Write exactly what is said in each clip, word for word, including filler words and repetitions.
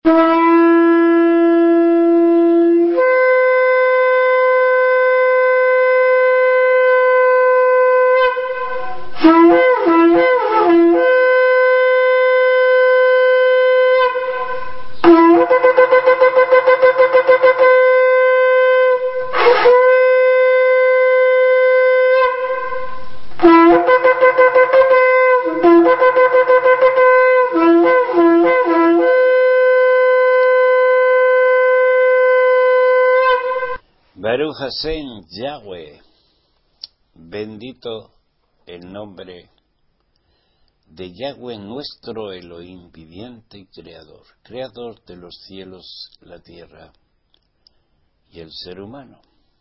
Baruch Hashem, Yahweh, bendito el nombre de Yahweh, nuestro Elohim viviente y creador, creador de los cielos, la tierra y el ser humano.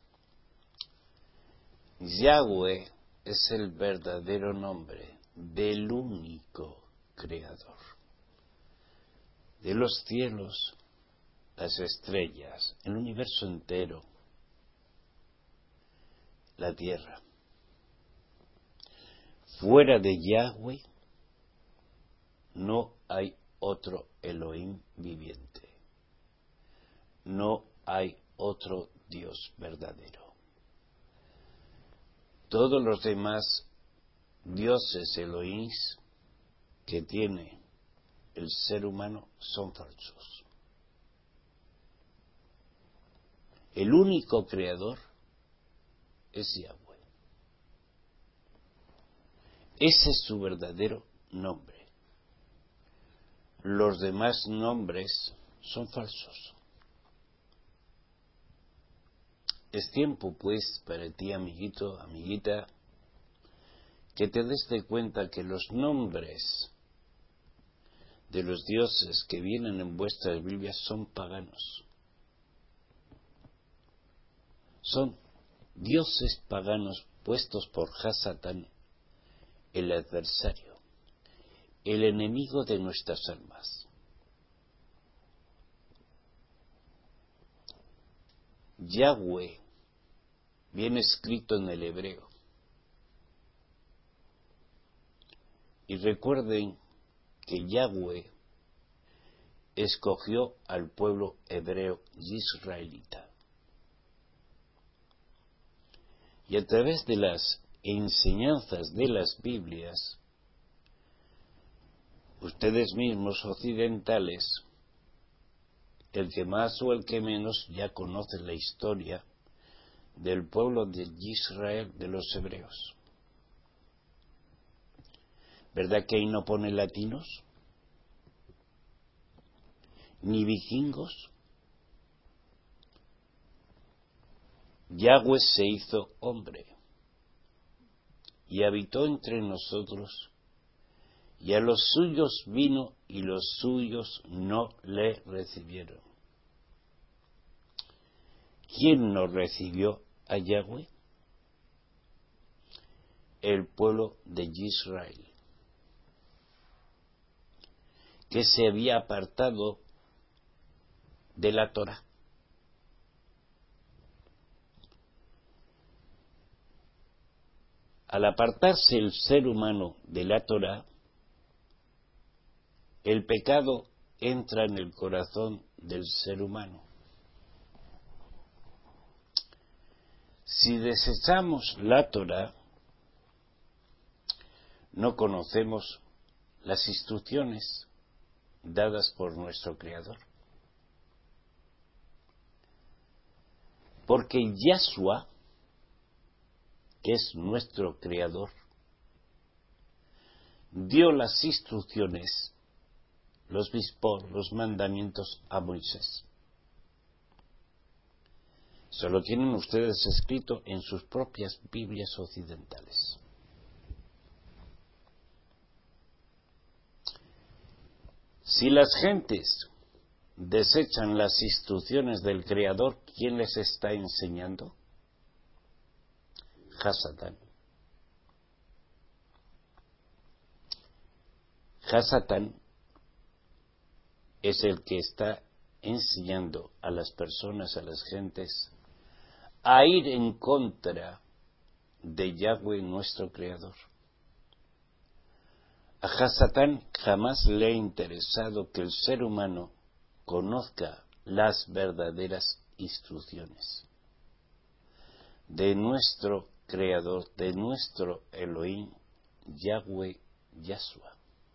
Yahweh es el verdadero nombre del único creador de los cielos, las estrellas, el universo entero, la tierra. Fuera de Yahweh no hay otro Elohim viviente, no hay otro Dios verdadero. Todos los demás dioses Elohim que tiene el ser humano son falsos. El único creador es Yahweh. Ese es su verdadero nombre. Los demás nombres son falsos. Es tiempo, pues, para ti, amiguito, amiguita, que te des de cuenta que los nombres de los dioses que vienen en vuestras Biblias son paganos. Son dioses paganos puestos por Hasatán, el adversario, el enemigo de nuestras almas. Yahweh viene escrito en el hebreo. Y recuerden que Yahweh escogió al pueblo hebreo y israelita. Y a través de las enseñanzas de las Biblias, ustedes mismos occidentales, el que más o el que menos, ya conocen la historia del pueblo de Israel, de los hebreos. ¿Verdad que ahí no pone latinos? Ni vikingos. Yahweh se hizo hombre y habitó entre nosotros, y a los suyos vino y los suyos no le recibieron. ¿Quién no recibió a Yahweh? El pueblo de Israel, que se había apartado de la Torá. Al apartarse el ser humano de la Torá, el pecado entra en el corazón del ser humano. Si desechamos la Torá, no conocemos las instrucciones dadas por nuestro Creador. Porque Yahshua, que es nuestro Creador, dio las instrucciones, los mispot, los mandamientos a Moisés. Eso lo tienen ustedes escrito en sus propias Biblias occidentales. Si las gentes desechan las instrucciones del Creador, ¿quién les está enseñando? Hasatán. Hasatán es el que está enseñando a las personas, a las gentes, a ir en contra de Yahweh, nuestro Creador. A Hasatán jamás le ha interesado que el ser humano conozca las verdaderas instrucciones de nuestro Creador, de nuestro Elohim, Yahweh, Yahshua.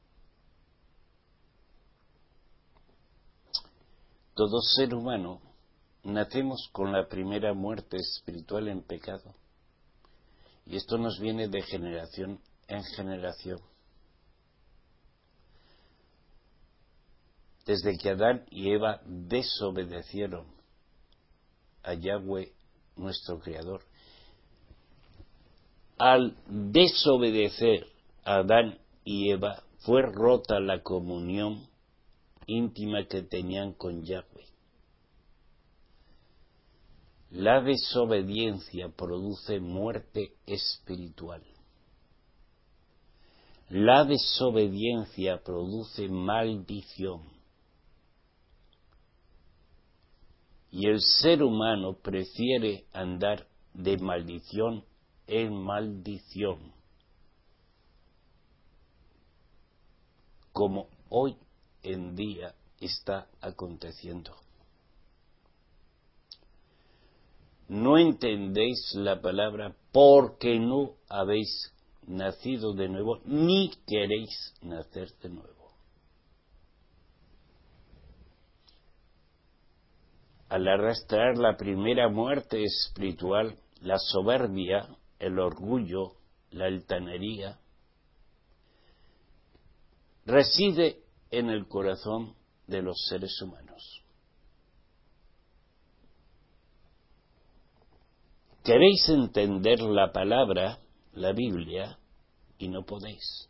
Todo ser humano nacemos con la primera muerte espiritual en pecado, y esto nos viene de generación en generación. Desde que Adán y Eva desobedecieron a Yahweh, nuestro Creador, al desobedecer a Adán y Eva fue rota la comunión íntima que tenían con Yahweh. La desobediencia produce muerte espiritual. La desobediencia produce maldición. Y el ser humano prefiere andar de maldición en maldición, como hoy en día está aconteciendo. No entendéis la palabra porque no habéis nacido de nuevo, ni queréis nacer de nuevo. Al arrastrar la primera muerte espiritual, la soberbia, el orgullo, la altanería, reside en el corazón de los seres humanos. Queréis entender la palabra, la Biblia, y no podéis.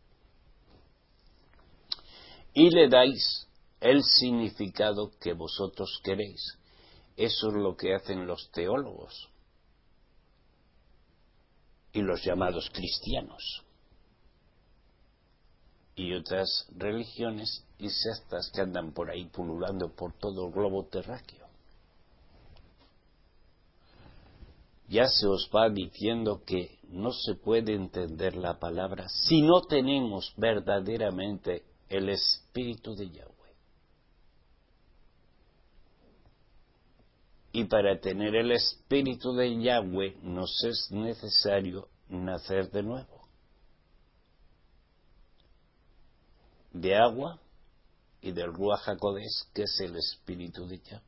Y le dais el significado que vosotros queréis. Eso es lo que hacen los teólogos y los llamados cristianos y otras religiones y sectas que andan por ahí pululando por todo el globo terráqueo. Ya se os va diciendo que no se puede entender la palabra si no tenemos verdaderamente el Espíritu de Yahweh. Y para tener el Espíritu de Yahweh nos es necesario nacer de nuevo. De agua y del Ruach HaKodesh, que es el Espíritu de Yahweh.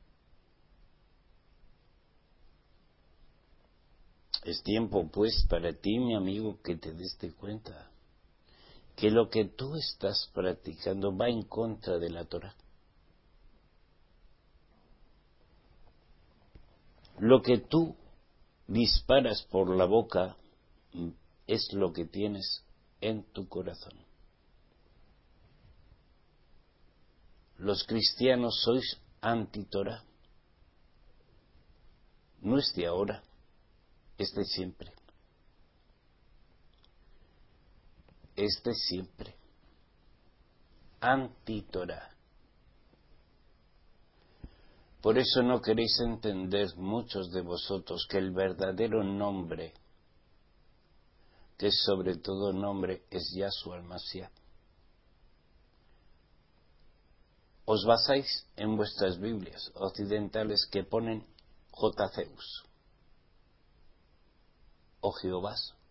Es tiempo, pues, para ti, mi amigo, que te des de cuenta que lo que tú estás practicando va en contra de la Torah. Lo que tú disparas por la boca es lo que tienes en tu corazón. Los cristianos sois anti-Torah. No es de ahora, es de siempre. Es de siempre. Anti-Torah. Por eso no queréis entender muchos de vosotros que el verdadero nombre, que es sobre todo nombre, es Yahshua el-Mashiach. Os basáis en vuestras Biblias occidentales que ponen J. Zeus o Jehová,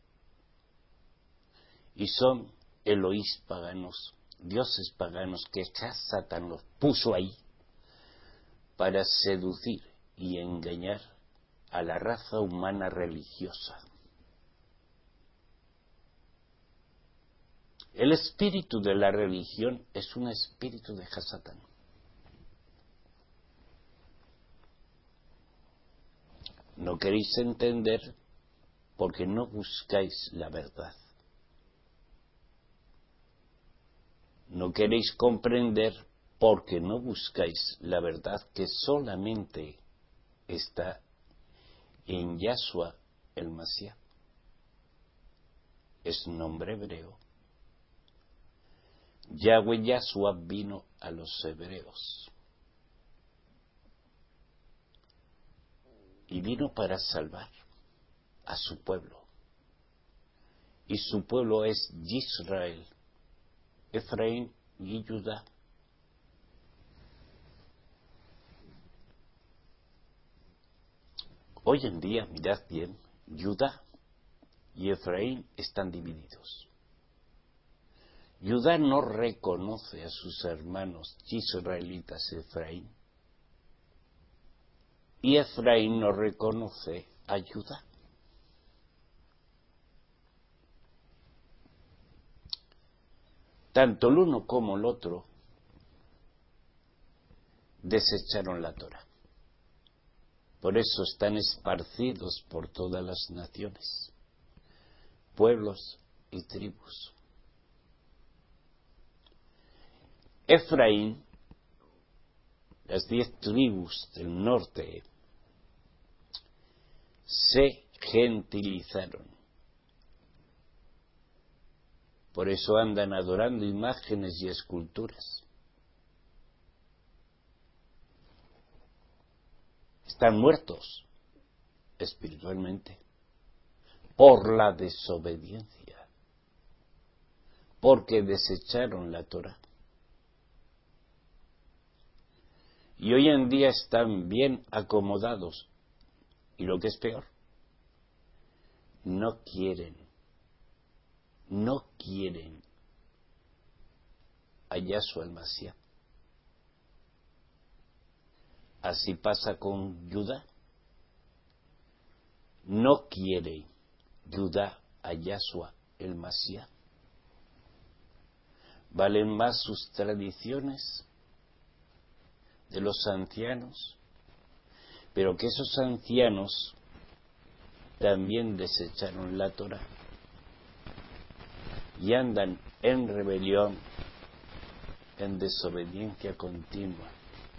y son Elohís paganos, dioses paganos que ya Satán los puso ahí para seducir y engañar a la raza humana religiosa. El espíritu de la religión es un espíritu de Satán. No queréis entender porque no buscáis la verdad. No queréis comprender porque no buscáis la verdad que solamente está en Yahshua el Mashiach. Es nombre hebreo. Yahweh Yahshua vino a los hebreos y vino para salvar a su pueblo. Y su pueblo es Israel, Efraín y Judá. Hoy en día, mirad bien, Judá y Efraín están divididos. Judá no reconoce a sus hermanos israelitas Efraín, y Efraín no reconoce a Judá. Tanto el uno como el otro desecharon la Torá. Por eso están esparcidos por todas las naciones, pueblos y tribus. Efraín, las diez tribus del norte, se gentilizaron. Por eso andan adorando imágenes y esculturas. Están muertos espiritualmente por la desobediencia, porque desecharon la Torá. Y hoy en día están bien acomodados, y lo que es peor, no quieren, no quieren a Yahshua el Mashiach. Así pasa con Judá. No quiere Judá a Yahshua el Mashiach. Valen más sus tradiciones de los ancianos, pero que esos ancianos también desecharon la Torá y andan en rebelión, en desobediencia continua.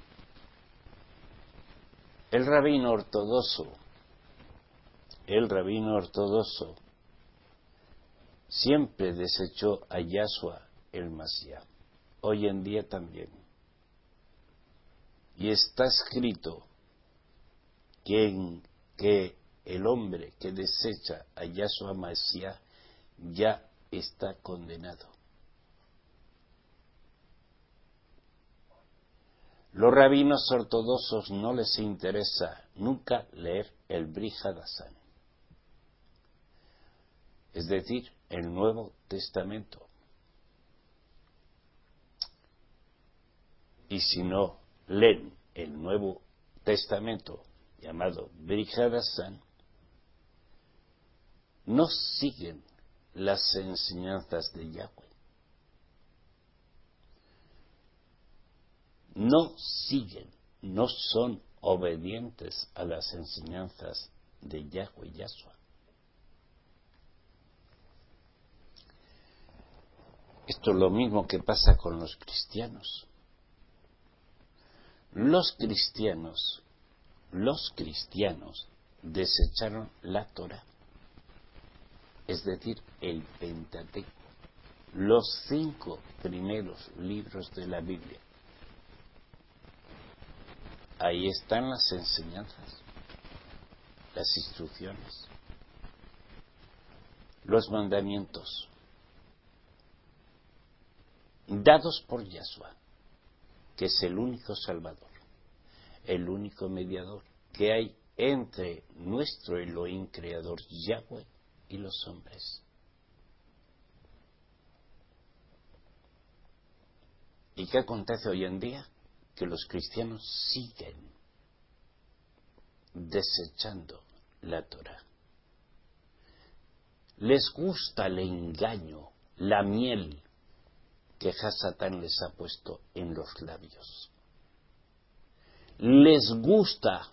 El rabino ortodoxo, el rabino ortodoxo siempre desechó a Yahshua el Mashiach, hoy en día también. Y está escrito que, en, que el hombre que desecha a Yahshua Mashiach ya está condenado. Los rabinos ortodoxos no les interesa nunca leer el Brit Hadashah, es decir, el Nuevo Testamento. Y si no leen el Nuevo Testamento, llamado Brit Hadashah, no siguen las enseñanzas de Yahweh. No siguen, no son obedientes a las enseñanzas de Yahweh Yahshua. Esto es lo mismo que pasa con los cristianos. Los cristianos, los cristianos desecharon la Torá, es decir, el Pentateuco, los cinco primeros libros de la Biblia. Ahí están las enseñanzas, las instrucciones, los mandamientos dados por Yahshua, que es el único Salvador, el único mediador que hay entre nuestro Elohim Creador Yahweh y los hombres. ¿Y qué acontece hoy en día? Que los cristianos siguen desechando la Torá. Les gusta el engaño, la miel que Hasatán les ha puesto en los labios. Les gusta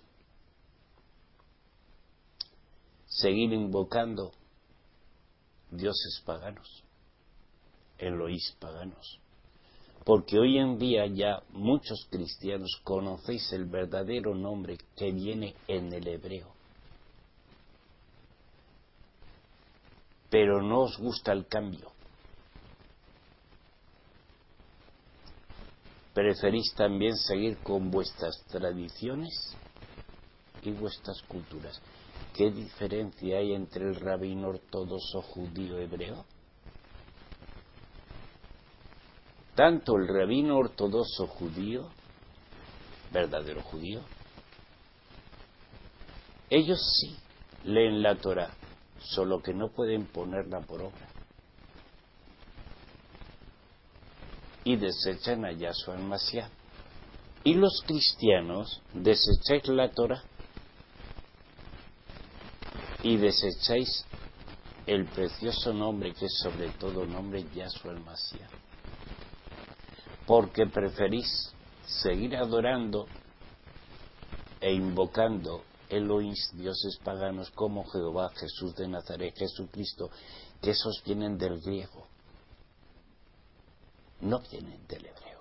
seguir invocando dioses paganos, Elohís paganos. Porque hoy en día ya muchos cristianos conocéis el verdadero nombre que viene en el hebreo. Pero no os gusta el cambio. Preferís también seguir con vuestras tradiciones y vuestras culturas. ¿Qué diferencia hay entre el rabino ortodoxo judío hebreo? Tanto el rabino ortodoxo judío, verdadero judío, Ellos sí leen la Torá, solo que no pueden ponerla por obra. Y desechan a Yahshua el Mashiach. Y los cristianos desecháis la Torá y desecháis el precioso nombre que es sobre todo nombre, Yahshua el Mashiach, porque preferís seguir adorando e invocando Elohim, dioses paganos como Jehová, Jesús de Nazaret, Jesucristo, que esos vienen del griego, no vienen del hebreo.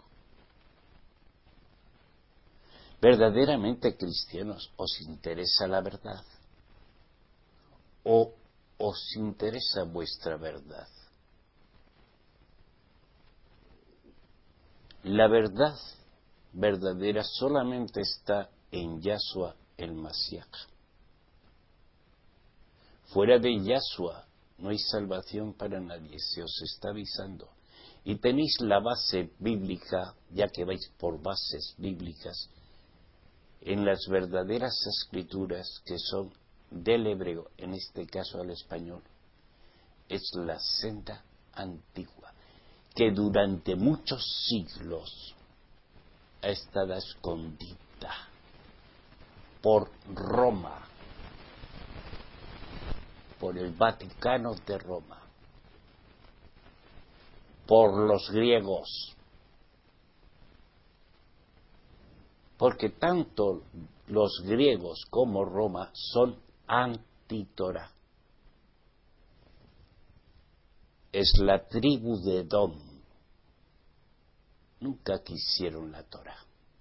Verdaderamente cristianos, ¿os interesa la verdad? ¿O os interesa vuestra verdad? La verdad verdadera solamente está en Yahshua el Mashiach. Fuera de Yahshua no hay salvación para nadie, se os está avisando. Y tenéis la base bíblica, ya que vais por bases bíblicas, en las verdaderas escrituras que son del hebreo, en este caso al español, es la senda antigua, que durante muchos siglos ha estado escondida por Roma, por el Vaticano de Roma, por los griegos, porque tanto los griegos como Roma son anti-Torah. Es la tribu de Edom. Nunca quisieron la Torah.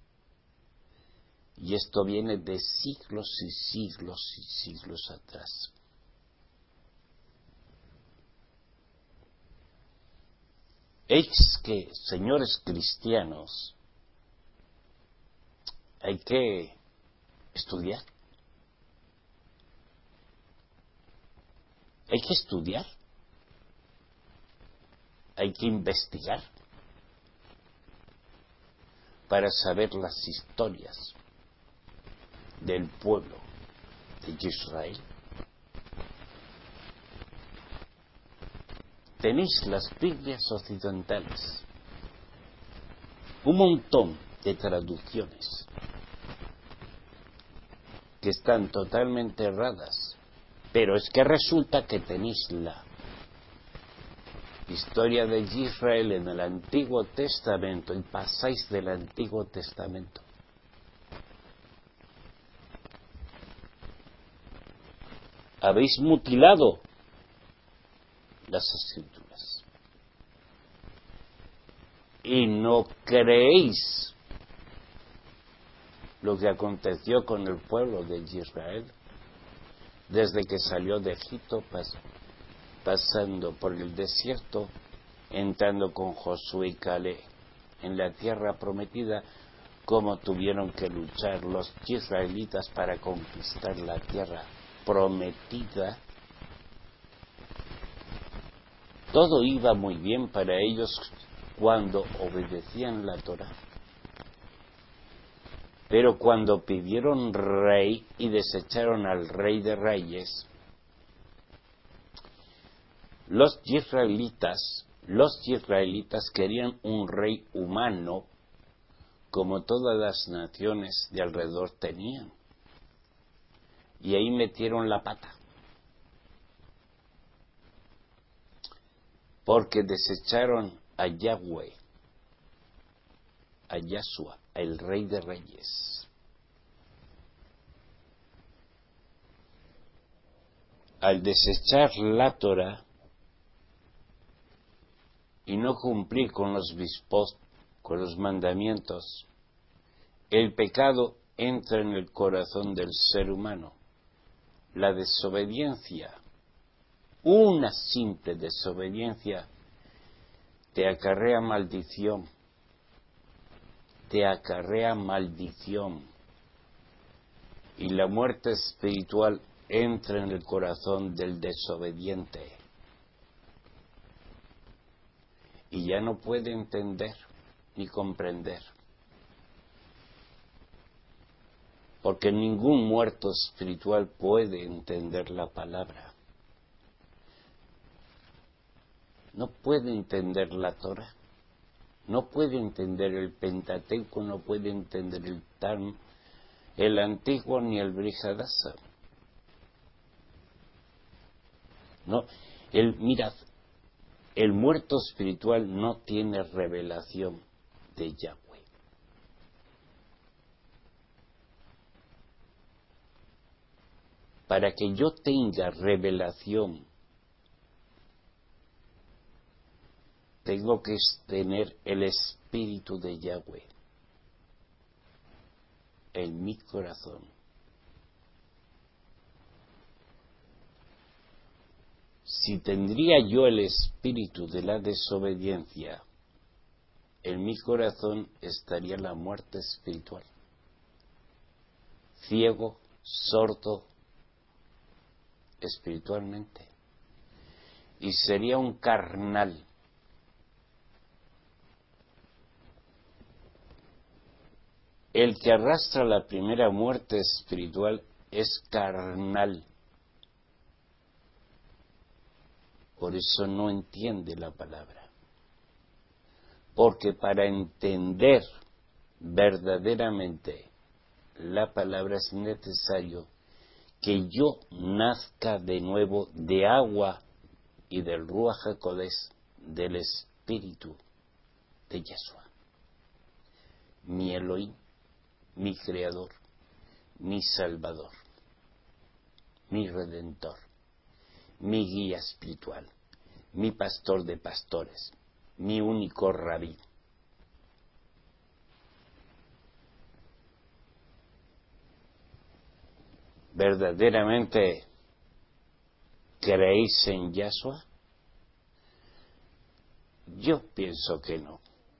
Y esto viene de siglos y siglos y siglos atrás. Es que, señores cristianos, hay que estudiar. Hay que estudiar. Hay que investigar para saber las historias del pueblo de Israel. Tenéis las Biblias occidentales, un montón de traducciones que están totalmente erradas, pero es que resulta que tenéis la historia de Israel en el Antiguo Testamento y pasáis del Antiguo Testamento. Habéis mutilado las escrituras y no creéis lo que aconteció con el pueblo de Israel desde que salió de Egipto, pas, pasando por el desierto, entrando con Josué y Caleb en la tierra prometida, cómo tuvieron que luchar los israelitas para conquistar la tierra prometida. Todo iba muy bien para ellos cuando obedecían la Torá. Pero cuando pidieron rey y desecharon al rey de reyes, los israelitas, los israelitas querían un rey humano como todas las naciones de alrededor tenían. Y ahí metieron la pata. Porque desecharon a Yahweh, a Yahshua, el Rey de Reyes. Al desechar la Torah y no cumplir con los vispos, con los mandamientos, el pecado entra en el corazón del ser humano. La desobediencia, una simple desobediencia, te acarrea maldición, te acarrea maldición, y la muerte espiritual entra en el corazón del desobediente, y ya no puede entender ni comprender. porque ningún muerto espiritual puede entender la palabra. No puede entender la Torah, no puede entender el Pentateuco, no puede entender el Talmud, el Antiguo ni el Brit Hadashah. No, el, mirad, el muerto espiritual no tiene revelación de Yahweh. Para que yo tenga revelación, tengo que tener el Espíritu de Yahweh en mi corazón. Si tendría yo el espíritu de la desobediencia, en mi corazón estaría la muerte espiritual. Ciego, sordo espiritualmente. Y sería un carnal. El que arrastra la primera muerte espiritual es carnal. Por eso no entiende la palabra. Porque para entender verdaderamente la palabra es necesario que yo nazca de nuevo de agua y del Ruach HaKodesh, del Espíritu de Yeshua. Mi Elohim, mi Creador, mi Salvador, mi Redentor, mi guía espiritual, mi pastor de pastores, mi único rabí. ¿Verdaderamente creéis en Yahshua? Yo pienso que no.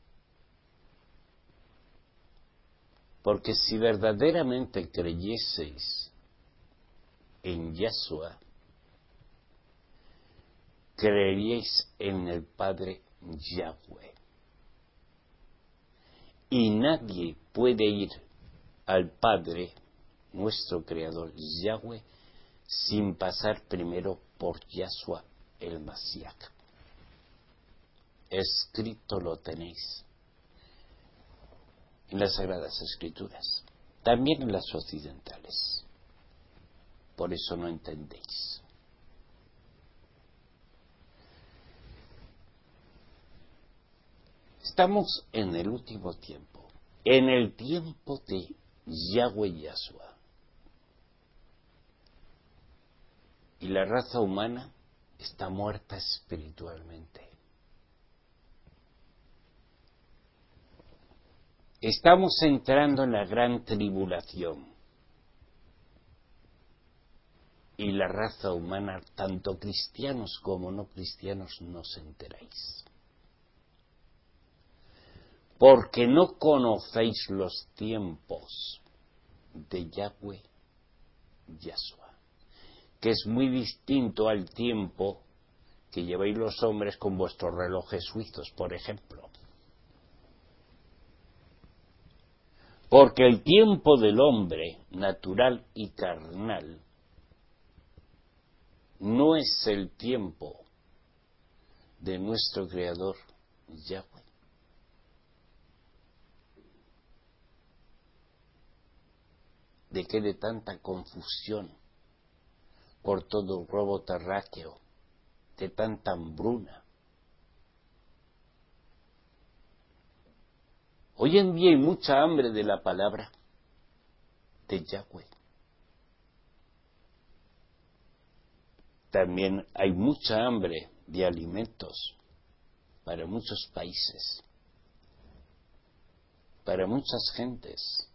Porque si verdaderamente creyeseis en Yahshua, creeríais en el Padre Yahweh. Y nadie puede ir al Padre, nuestro Creador Yahweh, sin pasar primero por Yahshua el Mashiach. Escrito lo tenéis en las Sagradas Escrituras, también en las occidentales. Por eso no entendéis. Estamos en el último tiempo, en el tiempo de Yahweh Yahshua. Y la raza humana está muerta espiritualmente. Estamos entrando en la gran tribulación. Y la raza humana, tanto cristianos como no cristianos, no os enteráis. Porque no conocéis los tiempos de Yahweh Yahshua, que es muy distinto al tiempo que lleváis los hombres con vuestros relojes suizos, por ejemplo. Porque el tiempo del hombre, natural y carnal, no es el tiempo de nuestro Creador Yahweh. ¿De qué de tanta confusión por todo el globo terráqueo, de tanta hambruna? Hoy en día hay mucha hambre de la palabra de Yahweh. También hay mucha hambre de alimentos para muchos países, para muchas gentes.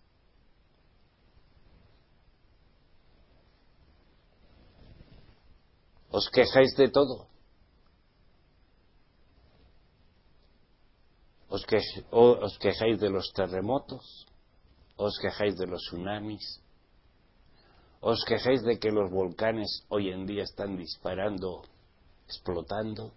Os quejáis de todo. Os, que, os quejáis de los terremotos, os quejáis de los tsunamis, os quejáis de que los volcanes hoy en día están disparando, explotando.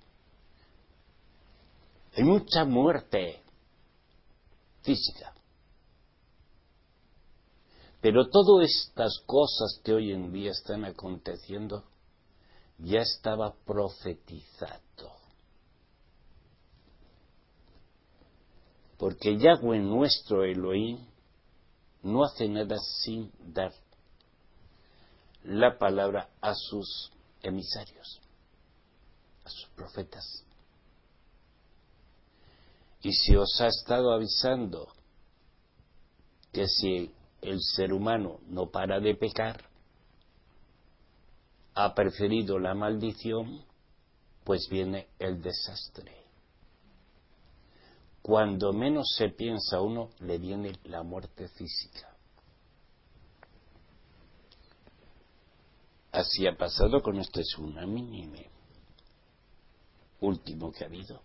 Hay mucha muerte física. Pero todas estas cosas que hoy en día están aconteciendo ya estaba profetizado. Porque Yahweh nuestro Elohim no hace nada sin dar la palabra a sus emisarios, a sus profetas. Y si os ha estado avisando que si el ser humano no para de pecar, ha preferido la maldición, pues viene el desastre. Cuando menos se piensa uno, le viene la muerte física. Así ha pasado con este tsunami último que ha habido.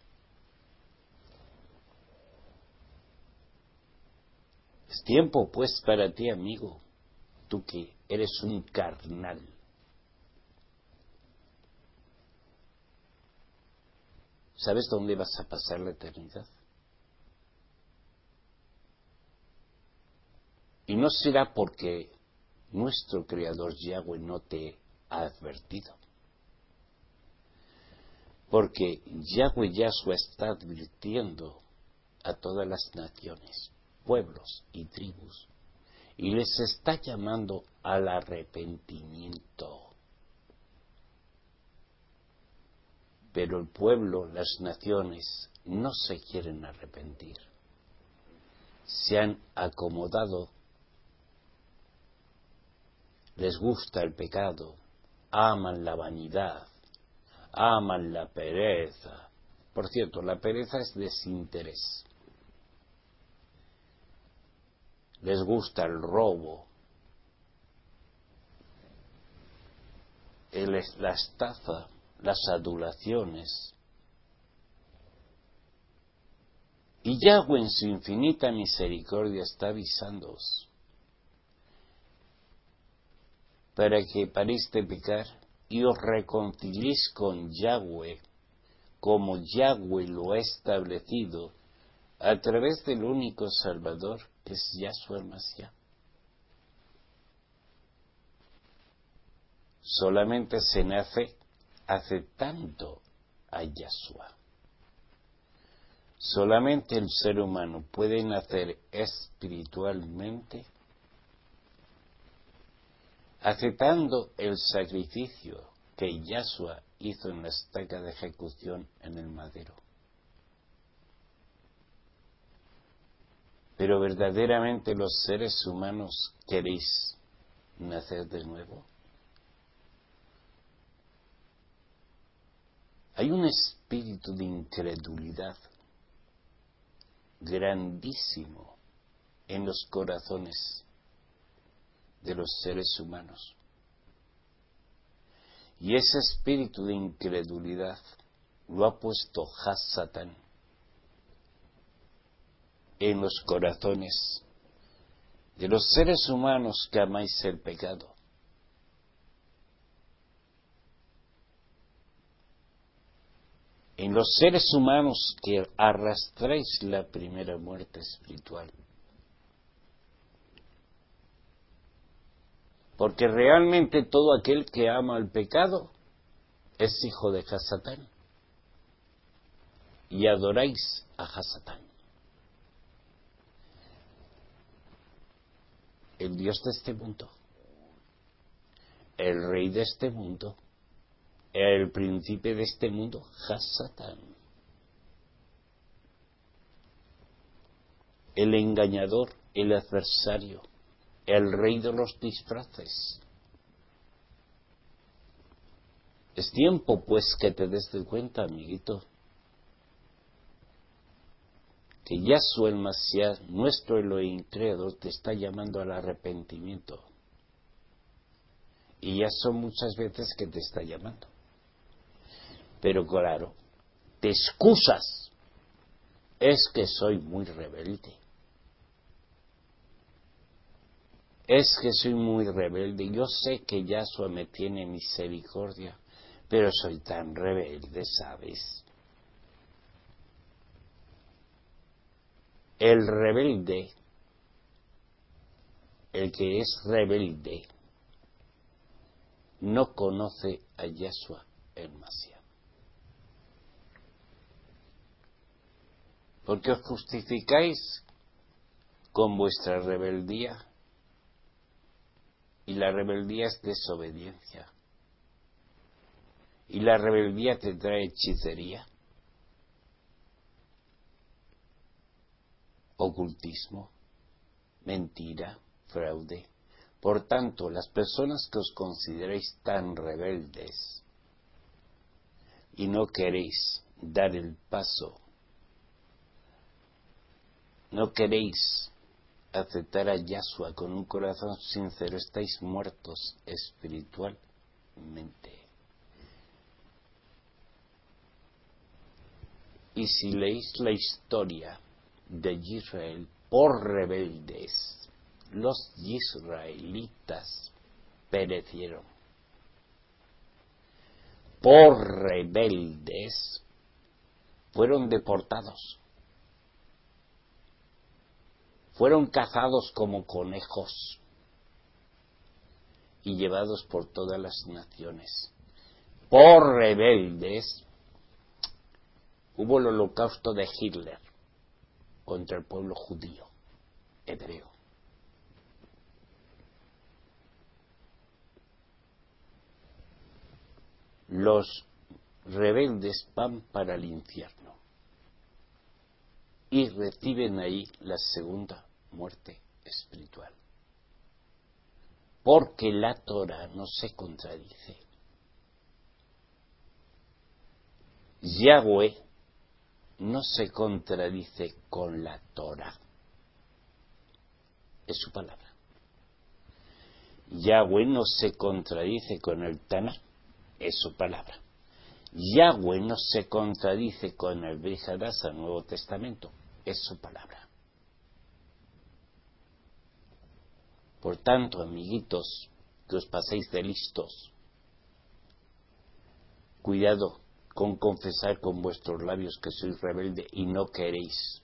Es tiempo, pues, para ti, amigo, tú que eres un carnal. ¿Sabes dónde vas a pasar la eternidad? Y no será porque nuestro Creador Yahweh no te ha advertido. Porque Yahweh Yahshua está advirtiendo a todas las naciones, pueblos y tribus, y les está llamando al arrepentimiento. Pero el pueblo, las naciones, no se quieren arrepentir. Se han acomodado, les gusta el pecado, aman la vanidad, aman la pereza. Por cierto, la pereza es desinterés. Les gusta el robo, el, la estafa, las adulaciones. Y Yahweh en su infinita misericordia está avisándoos para que paréis de pecar y os reconciliéis con Yahweh, como Yahweh lo ha establecido a través del único Salvador, que es Yahshua el Mashiach. Solamente se nace aceptando a Yahshua. Solamente el ser humano puede nacer espiritualmente aceptando el sacrificio que Yahshua hizo en la estaca de ejecución en el madero. Pero verdaderamente los seres humanos queréis nacer de nuevo. Hay un espíritu de incredulidad grandísimo en los corazones de los seres humanos. Y ese espíritu de incredulidad lo ha puesto Hasatán en los corazones de los seres humanos que amáis el pecado. En los seres humanos que arrastráis la primera muerte espiritual. Porque realmente todo aquel que ama el pecado es hijo de Hasatán. Y adoráis a Hasatán. El Dios de este mundo. El rey de este mundo. El príncipe de este mundo, Hasatán. El engañador, el adversario, el rey de los disfraces. Es tiempo, pues, que te des de cuenta, amiguito, que Yahshua el Mashiach, nuestro Elohim creador, te está llamando al arrepentimiento. Y ya son muchas veces que te está llamando. Pero claro, te excusas. Es que soy muy rebelde. Es que soy muy rebelde. Yo sé que Yahshua me tiene misericordia, pero soy tan rebelde, ¿sabes? El rebelde, el que es rebelde no conoce a Yahshua el Mashiach. Porque os justificáis con vuestra rebeldía, y la rebeldía es desobediencia, y la rebeldía te trae hechicería, ocultismo, mentira, fraude. Por tanto, las personas que os consideréis tan rebeldes y no queréis dar el paso, no queréis aceptar a Yahshua con un corazón sincero, estáis muertos espiritualmente. Y si leéis la historia de Israel, por rebeldes, los israelitas perecieron. Por rebeldes fueron deportados. Fueron cazados como conejos y llevados por todas las naciones. Por rebeldes hubo el holocausto de Hitler contra el pueblo judío, hebreo. Los rebeldes van para el infierno y reciben ahí la segunda muerte espiritual. Porque la Torah no se contradice. Yahweh no se contradice con la Torah. Es su palabra. Yahweh no se contradice con el Tanaj. Es su palabra. Yahweh no se contradice con el Brit Hadashah, Nuevo Testamento. Es su palabra. Por tanto, amiguitos, que os paséis de listos, cuidado con confesar con vuestros labios que sois rebelde y no queréis,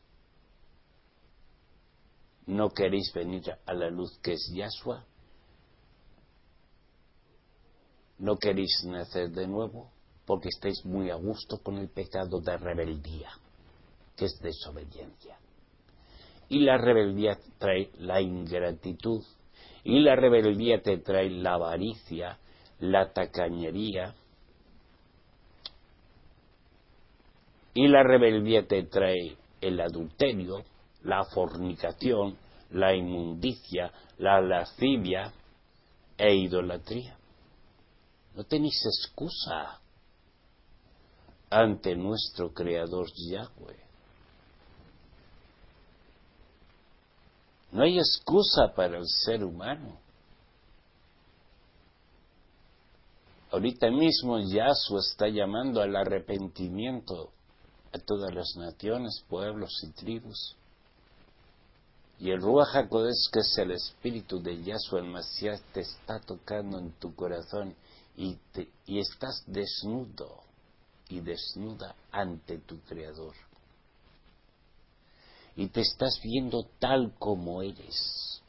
no queréis venir a la luz que es Yahshua, no queréis nacer de nuevo porque estáis muy a gusto con el pecado de rebeldía, que es desobediencia. Y la rebeldía trae la ingratitud, y la rebeldía te trae la avaricia, la tacañería, y la rebeldía te trae el adulterio, la fornicación, la inmundicia, la lascivia e idolatría. No tenéis excusa ante nuestro Creador Yahweh. No hay excusa para el ser humano. Ahorita mismo Yahshua está llamando al arrepentimiento a todas las naciones, pueblos y tribus. Y el Ruach HaKodesh, que es el espíritu de Yahshua el Mashiach, te está tocando en tu corazón y, te, y estás desnudo y desnuda ante tu Creador. Y te estás viendo tal como eres.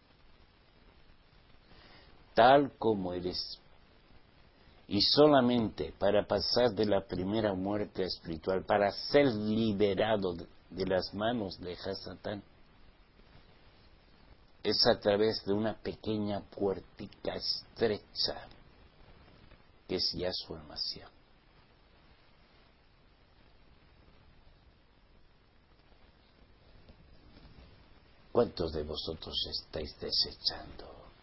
Tal como eres. Y solamente para pasar de la primera muerte espiritual, para ser liberado de, de las manos de Hasatán, es a través de una pequeña puertica estrecha que es Yahshua el Mashiach. ¿Cuántos de vosotros estáis desechando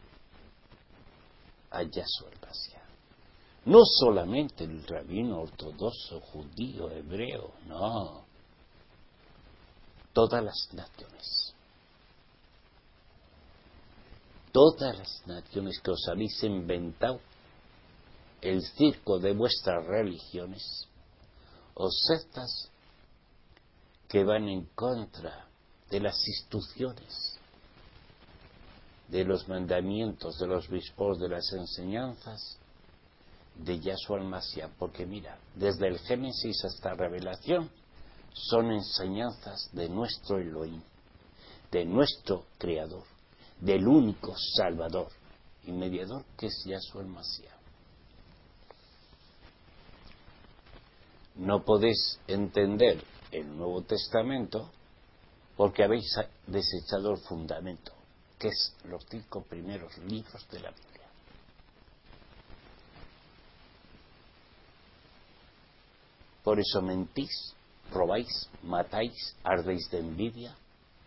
a Yahshua el Mashiach? No solamente el rabino ortodoxo, judío, hebreo, no. Todas las naciones. Todas las naciones que os habéis inventado el circo de vuestras religiones o sectas que van en contra de las instrucciones, de los mandamientos, de los obispos, de las enseñanzas de Yahshua el Mashiach, porque mira, desde el Génesis hasta Revelación son enseñanzas de nuestro Elohim, de nuestro Creador, del único Salvador y mediador que es Yahshua el Mashiach. No podéis entender el Nuevo Testamento porque habéis desechado el fundamento, que es los cinco primeros libros de la Biblia. Por eso mentís, robáis, matáis, ardéis de envidia.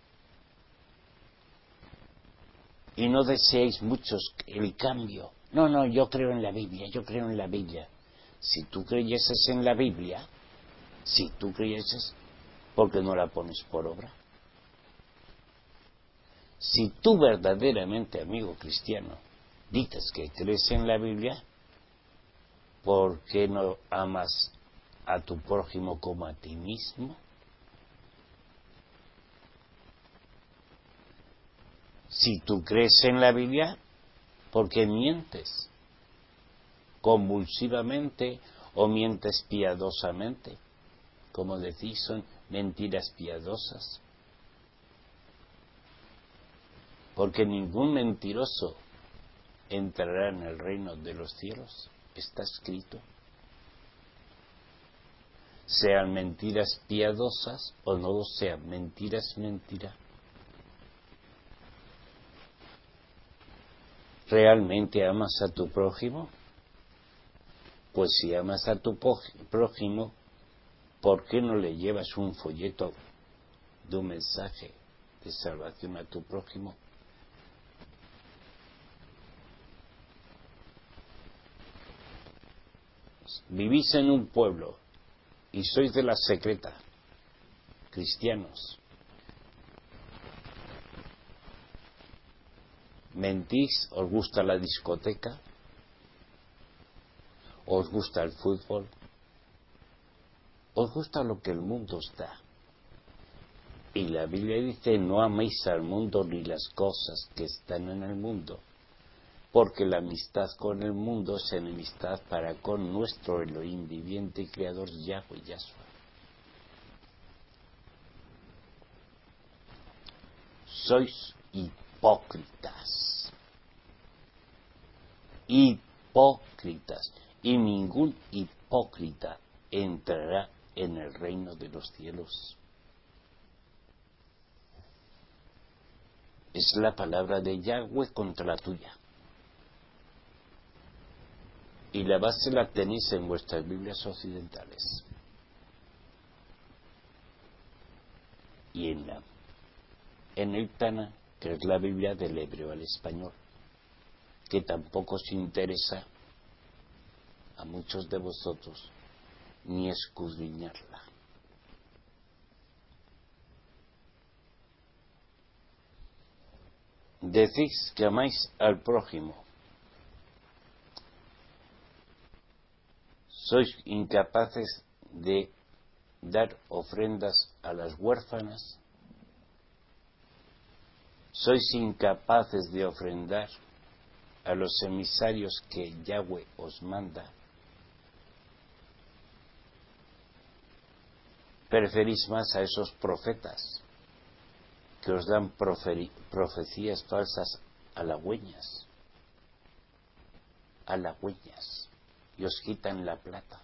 Y no deseáis muchos el cambio. No, no, yo creo en la Biblia, yo creo en la Biblia. Si tú creyeses en la Biblia, si tú creyeses, ¿por qué no la pones por obra? Si tú verdaderamente, amigo cristiano, dices que crees en la Biblia, ¿por qué no amas a tu prójimo como a ti mismo? Si tú crees en la Biblia, ¿por qué mientes convulsivamente o mientes piadosamente? Como decís, son mentiras piadosas. Porque ningún mentiroso entrará en el reino de los cielos. Está escrito. Sean mentiras piadosas o no lo sean, mentira es mentira. ¿Realmente amas a tu prójimo? Pues si amas a tu prójimo, ¿por qué no le llevas un folleto de un mensaje de salvación a tu prójimo? Vivís en un pueblo y sois de la secreta, cristianos. Mentís, os gusta la discoteca, os gusta el fútbol, os gusta lo que el mundo está. Y la Biblia dice, no améis al mundo ni las cosas que están en el mundo, porque la amistad con el mundo es enemistad para con nuestro Elohim viviente y creador Yahweh Yahshua. Sois hipócritas. Hipócritas. Y ningún hipócrita entrará en el reino de los cielos. Es la palabra de Yahweh contra la tuya. Y la base la tenéis en vuestras Biblias occidentales. Y en la en el Tana, que es la Biblia del hebreo al español, que tampoco os interesa a muchos de vosotros ni escudriñarla. Decís que amáis al prójimo. Sois incapaces de dar ofrendas a las huérfanas. Sois incapaces de ofrendar a los emisarios que Yahweh os manda. Preferís más a esos profetas que os dan proferi- profecías falsas halagüeñas, halagüeñas, y os quitan la plata,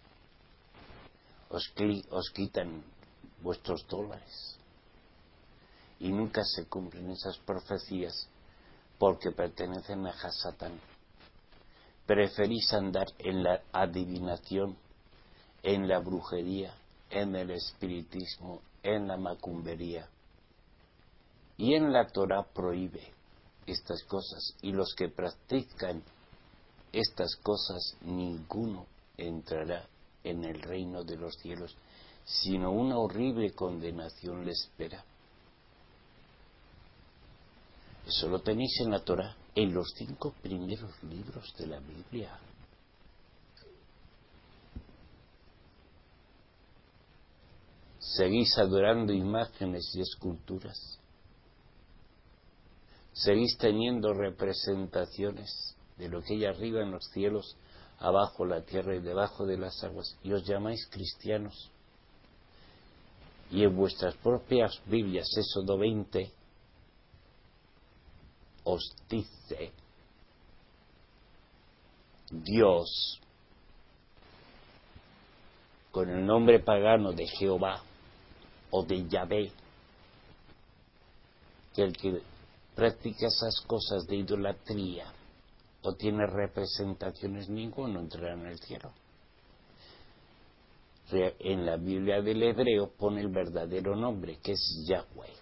os, cli- os quitan vuestros dólares, y nunca se cumplen esas profecías porque pertenecen a Hasatán. Preferís andar en la adivinación, en la brujería, en el espiritismo, en la macumbería. Y en la Torah prohíbe estas cosas. Y los que practican estas cosas, ninguno entrará en el reino de los cielos, sino una horrible condenación le espera. Eso lo tenéis en la Torah, en los cinco primeros libros de la Biblia. Seguís adorando imágenes y esculturas. Seguís teniendo representaciones de lo que hay arriba en los cielos, abajo la tierra y debajo de las aguas, y os llamáis cristianos. Y en vuestras propias Biblias, Éxodo veinte, os dice Dios con el nombre pagano de Jehová o de Yahvé, que el que practica esas cosas de idolatría o tiene representaciones, ninguno entrará en el cielo. En la Biblia del hebreo pone el verdadero nombre, que es Yahweh.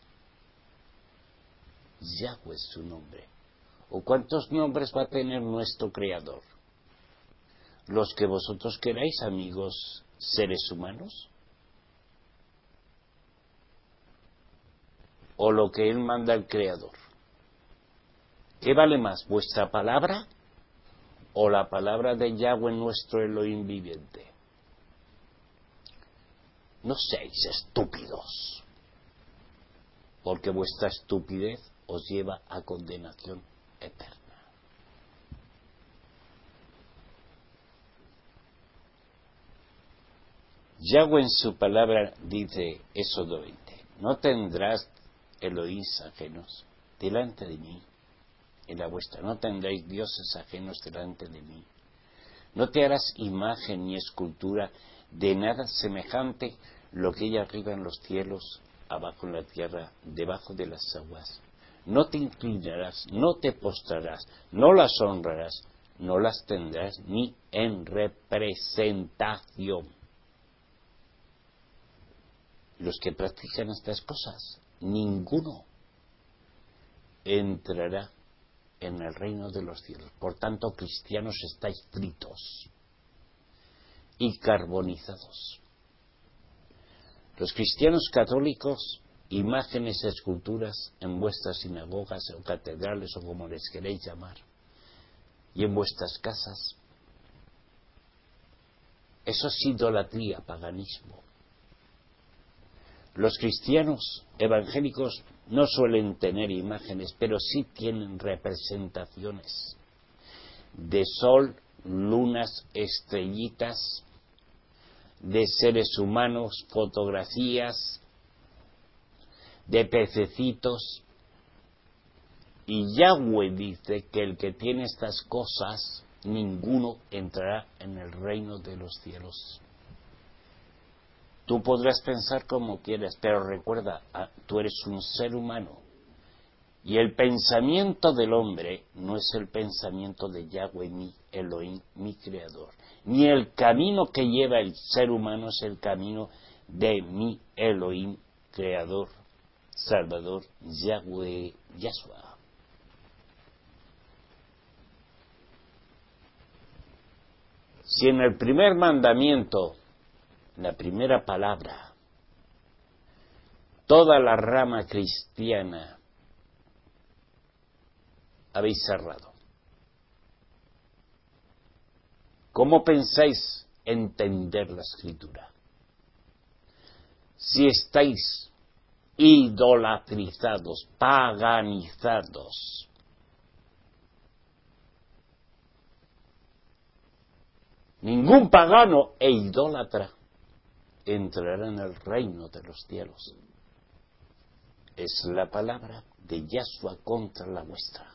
Yahweh es su nombre. ¿O cuántos nombres va a tener nuestro Creador? Los que vosotros queráis, amigos seres humanos. O lo que Él manda al Creador. ¿Qué vale más, vuestra palabra o la palabra de Yahweh, nuestro Elohim viviente? No seáis estúpidos, porque vuestra estupidez os lleva a condenación eterna. Yahweh en su palabra dice, Éxodo veinte, no tendrás Elohís ajenos delante de mí, en la vuestra, no tendréis dioses ajenos delante de mí. No te harás imagen ni escultura de nada semejante lo que hay arriba en los cielos, abajo en la tierra, debajo de las aguas. No te inclinarás, no te postrarás, no las honrarás, no las tendrás ni en representación. Los que practican estas cosas, ninguno entrará en el reino de los cielos. Por tanto, cristianos, estáis fritos y carbonizados. Los cristianos católicos, imágenes, esculturas en vuestras sinagogas o catedrales o como les queréis llamar, y en vuestras casas, eso es idolatría, paganismo. Los cristianos evangélicos no suelen tener imágenes, pero sí tienen representaciones de sol, lunas, estrellitas, de seres humanos, fotografías, de pececitos. Y Yahweh dice que el que tiene estas cosas, ninguno entrará en el reino de los cielos. Tú podrás pensar como quieras, pero recuerda, tú eres un ser humano. Y el pensamiento del hombre no es el pensamiento de Yahweh, mi Elohim, mi Creador. Ni el camino que lleva el ser humano es el camino de mi Elohim, Creador, Salvador, Yahweh, Yahshua. Si en el primer mandamiento, la primera palabra, toda la rama cristiana habéis cerrado, ¿cómo pensáis entender la Escritura? Si estáis idolatrizados, paganizados, ningún pagano e idólatra entrará en el reino de los cielos. Es la palabra de Yahshua contra la vuestra.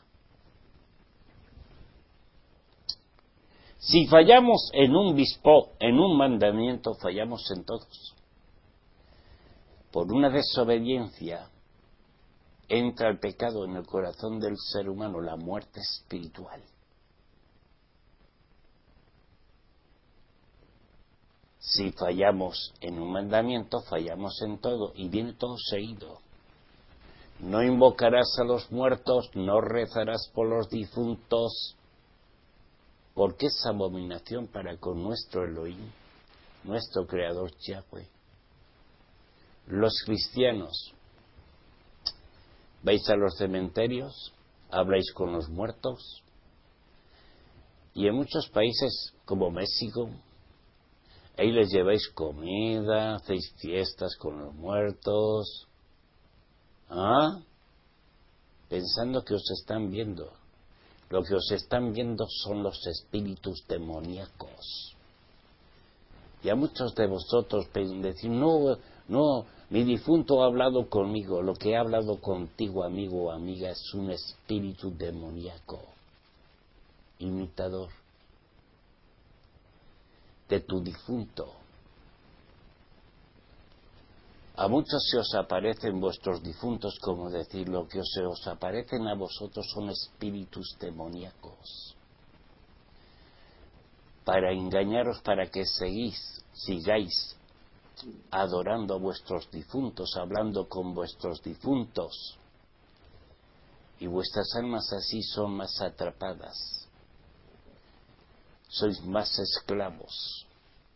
Si fallamos en un bispo, en un mandamiento, fallamos en todos. Por una desobediencia entra el pecado en el corazón del ser humano, la muerte espiritual. Si fallamos en un mandamiento, fallamos en todo, y viene todo seguido. No invocarás a los muertos, no rezarás por los difuntos, porque es abominación para con nuestro Elohim, nuestro Creador Yahweh. Los cristianos, vais a los cementerios, habláis con los muertos, y en muchos países como México, ahí les lleváis comida, hacéis fiestas con los muertos, ¿ah? Pensando que os están viendo. Lo que os están viendo son los espíritus demoníacos. Y a muchos de vosotros decís, no, no, Mi difunto ha hablado conmigo. Lo que ha hablado contigo, amigo o amiga, es un espíritu demoníaco, imitador de tu difunto. A muchos se os aparecen vuestros difuntos, como decir, lo que se os aparecen a vosotros son espíritus demoníacos, para engañaros, para que seguís, sigáis adorando a vuestros difuntos, hablando con vuestros difuntos, y vuestras almas así son más atrapadas, sois más esclavos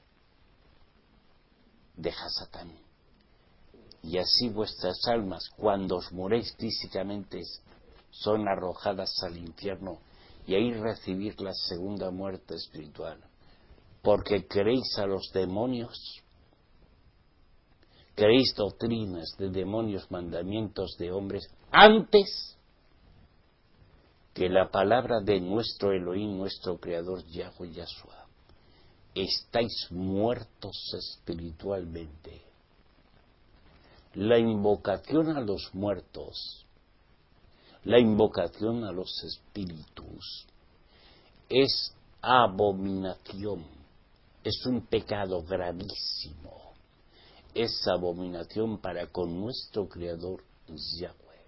de Hasatán. Y así vuestras almas, cuando os muréis físicamente, son arrojadas al infierno y ahí recibir la segunda muerte espiritual. Porque queréis a los demonios, queréis doctrinas de demonios, mandamientos de hombres, antes que la palabra de nuestro Elohim, nuestro Creador, Yahweh Yahshua. Estáis muertos espiritualmente. La invocación a los muertos, la invocación a los espíritus, es abominación, es un pecado gravísimo, es abominación para con nuestro Creador Yahweh.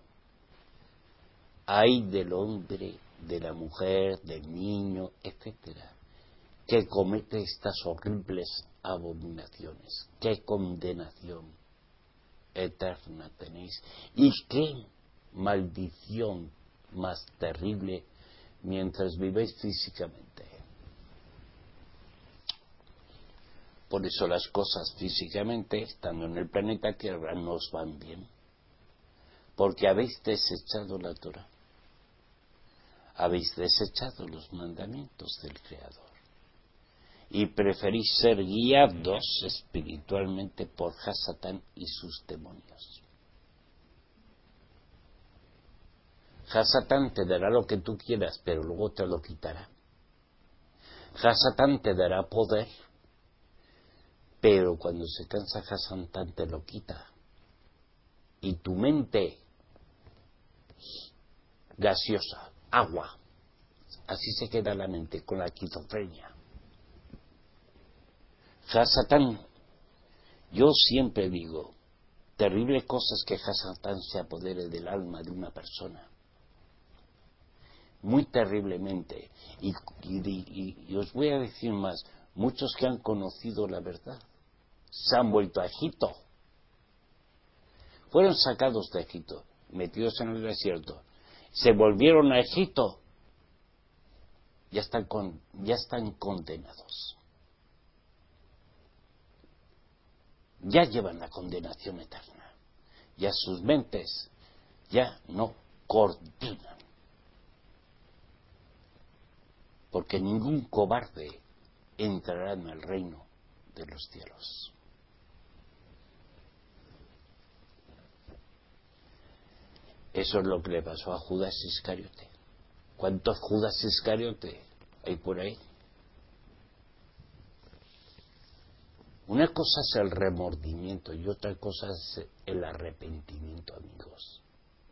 Ay del hombre, de la mujer, del niño, etcétera, que comete estas horribles abominaciones. ¡Qué condenación eterna tenéis! Y qué maldición más terrible mientras vivéis físicamente. Por eso las cosas físicamente, estando en el planeta Tierra, no os van bien, porque habéis desechado la Torah, habéis desechado los mandamientos del Creador y preferís ser guiados espiritualmente por Hasatán y sus demonios. Hasatán te dará lo que tú quieras, pero luego te lo quitará. Hasatán te dará poder, pero cuando se cansa Hasatán te lo quita. Y tu mente gaseosa, agua, así se queda la mente con la esquizofrenia. Hasatán, yo siempre digo, terrible cosa es que Hasatán se apodere del alma de una persona. Muy terriblemente. Y, y, y, y os voy a decir más, muchos que han conocido la verdad se han vuelto a Egipto. Fueron sacados de Egipto, metidos en el desierto. Se volvieron a Egipto. Ya están, con, ya están condenados. Ya llevan la condenación eterna. Ya sus mentes ya no coordinan. Porque ningún cobarde entrará en el reino de los cielos. Eso es lo que le pasó a Judas Iscariote. ¿Cuántos Judas Iscariote hay por ahí? Una cosa es el remordimiento y otra cosa es el arrepentimiento, amigos.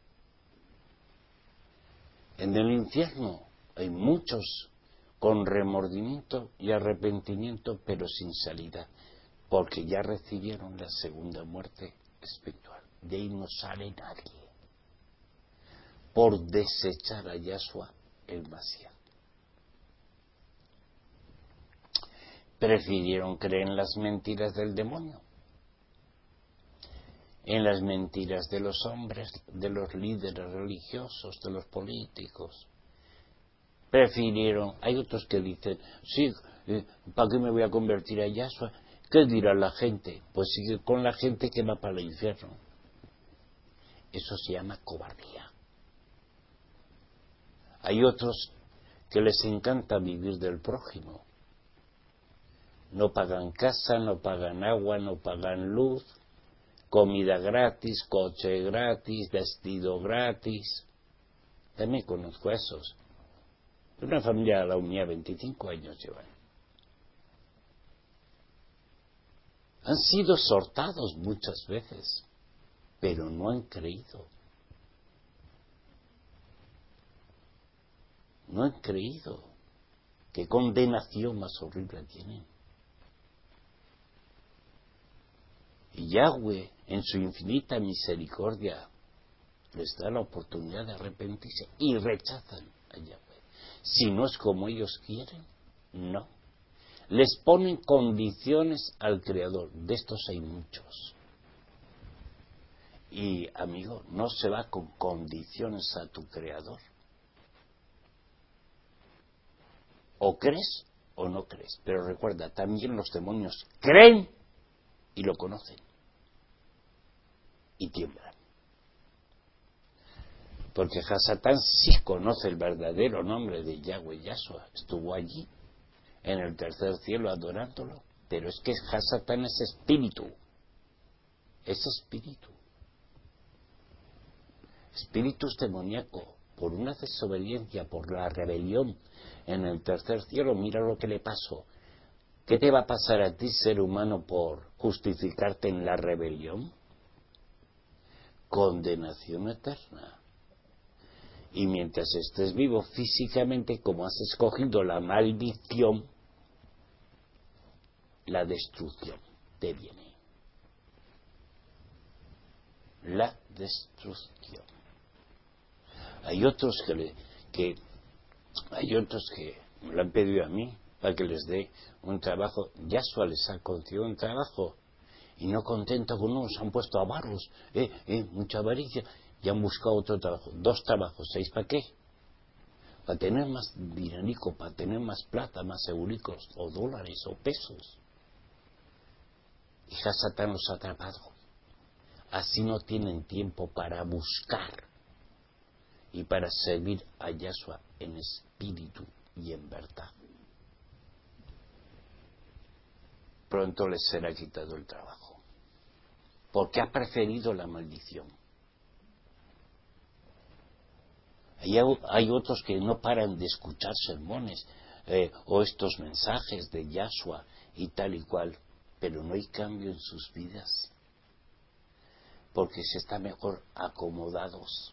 En el infierno hay muchos con remordimiento y arrepentimiento, pero sin salida, porque ya recibieron la segunda muerte espiritual. De ahí no sale nadie, por desechar a Yahshua el Mashiach. Prefirieron creer en las mentiras del demonio, en las mentiras de los hombres, de los líderes religiosos, de los políticos. Prefirieron, hay otros que dicen, sí, eh, ¿para qué me voy a convertir a Yahshua? ¿Qué dirá la gente? Pues sigue con la gente que va para el infierno. Eso se llama cobardía. Hay otros que les encanta vivir del prójimo. No pagan casa, no pagan agua, no pagan luz, comida gratis, coche gratis, vestido gratis. También conozco a esos. Una familia de la unidad, veinticinco años llevan. Han sido exhortados muchas veces, pero no han creído. No han creído. ¿Qué condenación más horrible tienen? Y Yahweh, en su infinita misericordia, les da la oportunidad de arrepentirse y rechazan a Yahweh. Si no es como ellos quieren, no. Les ponen condiciones al Creador. De estos hay muchos. Y, amigo, no se va con condiciones a tu Creador. O crees o no crees. Pero recuerda, también los demonios creen y lo conocen. Y tiemblan. Porque Hasatán sí conoce el verdadero nombre de Yahweh Yahshua. Estuvo allí, en el tercer cielo, adorándolo. Pero es que Hasatán es espíritu. Es espíritu. Espíritus demoníacos. Por una desobediencia, por la rebelión en el tercer cielo, mira lo que le pasó. ¿Qué te va a pasar a ti, ser humano, por justificarte en la rebelión? Condenación eterna. Y mientras estés vivo físicamente, como has escogido la maldición, la destrucción te viene. La destrucción. Hay otros que, le, que hay otros que me lo han pedido a mí para que les dé un trabajo. Yahshua les ha concedido un trabajo y no contento con uno se han puesto avaros, eh, eh, mucha avaricia, y han buscado otro trabajo, dos trabajos. ¿Sabéis para qué? Para tener más dinerico, para tener más plata, más euricos, o dólares, o pesos. Y ya Satán los ha atrapado. Así no tienen tiempo para buscar y para servir a Yahshua en espíritu y en verdad. Pronto les será quitado el trabajo, porque ha preferido la maldición. Hay, hay otros que no paran de escuchar sermones eh, o estos mensajes de Yahshua y tal y cual, pero no hay cambio en sus vidas, porque se está mejor acomodados,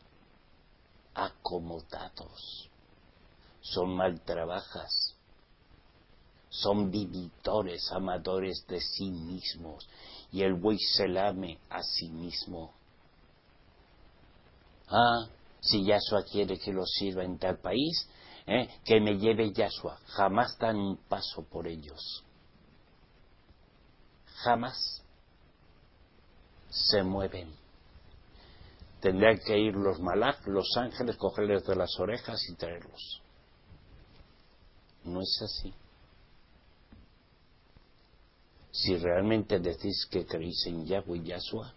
acomodados. Son maltrabajas, son vividores, amadores de sí mismos, y el buey se lame a sí mismo. Ah, si Yahshua quiere que lo sirva en tal país, ¿eh? que me lleve Yahshua. Jamás dan un paso por ellos. Jamás se mueven. Tendrán que ir los malach, los ángeles, cogerles de las orejas y traerlos. No es así. Si realmente decís que creéis en Yahweh y Yahshua,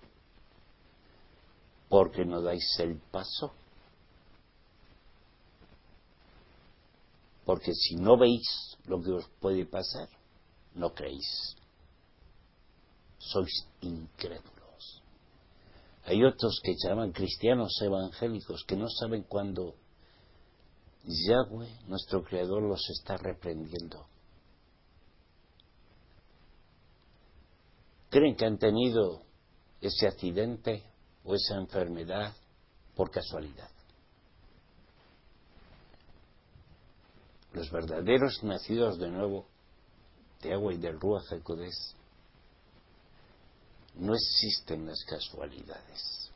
¿por qué no dais el paso? Porque si no veis lo que os puede pasar, no creéis. Sois incrédulos. Hay otros que se llaman cristianos evangélicos que no saben cuándo Yahweh, nuestro Creador, los está reprendiendo. Creen que han tenido ese accidente o esa enfermedad por casualidad. Los verdaderos nacidos de nuevo de agua y del Ruach HaKodesh, no existen las casualidades.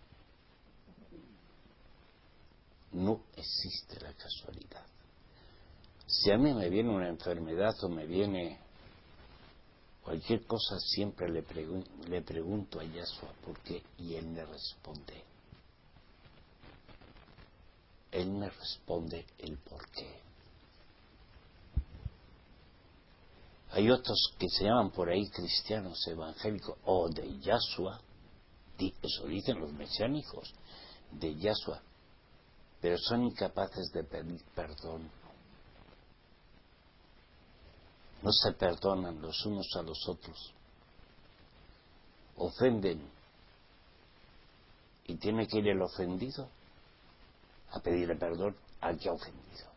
No existe la casualidad. Si a mí me viene una enfermedad o me viene cualquier cosa, siempre le, pregun- le pregunto a Yahshua por qué, y Él me responde. Él me responde el por qué. Hay otros que se llaman por ahí cristianos evangélicos o de Yahshua, eso dicen los mesiánicos, de Yahshua, pero son incapaces de pedir perdón. No se perdonan los unos a los otros. Ofenden y tiene que ir el ofendido a pedirle perdón al que ha ofendido.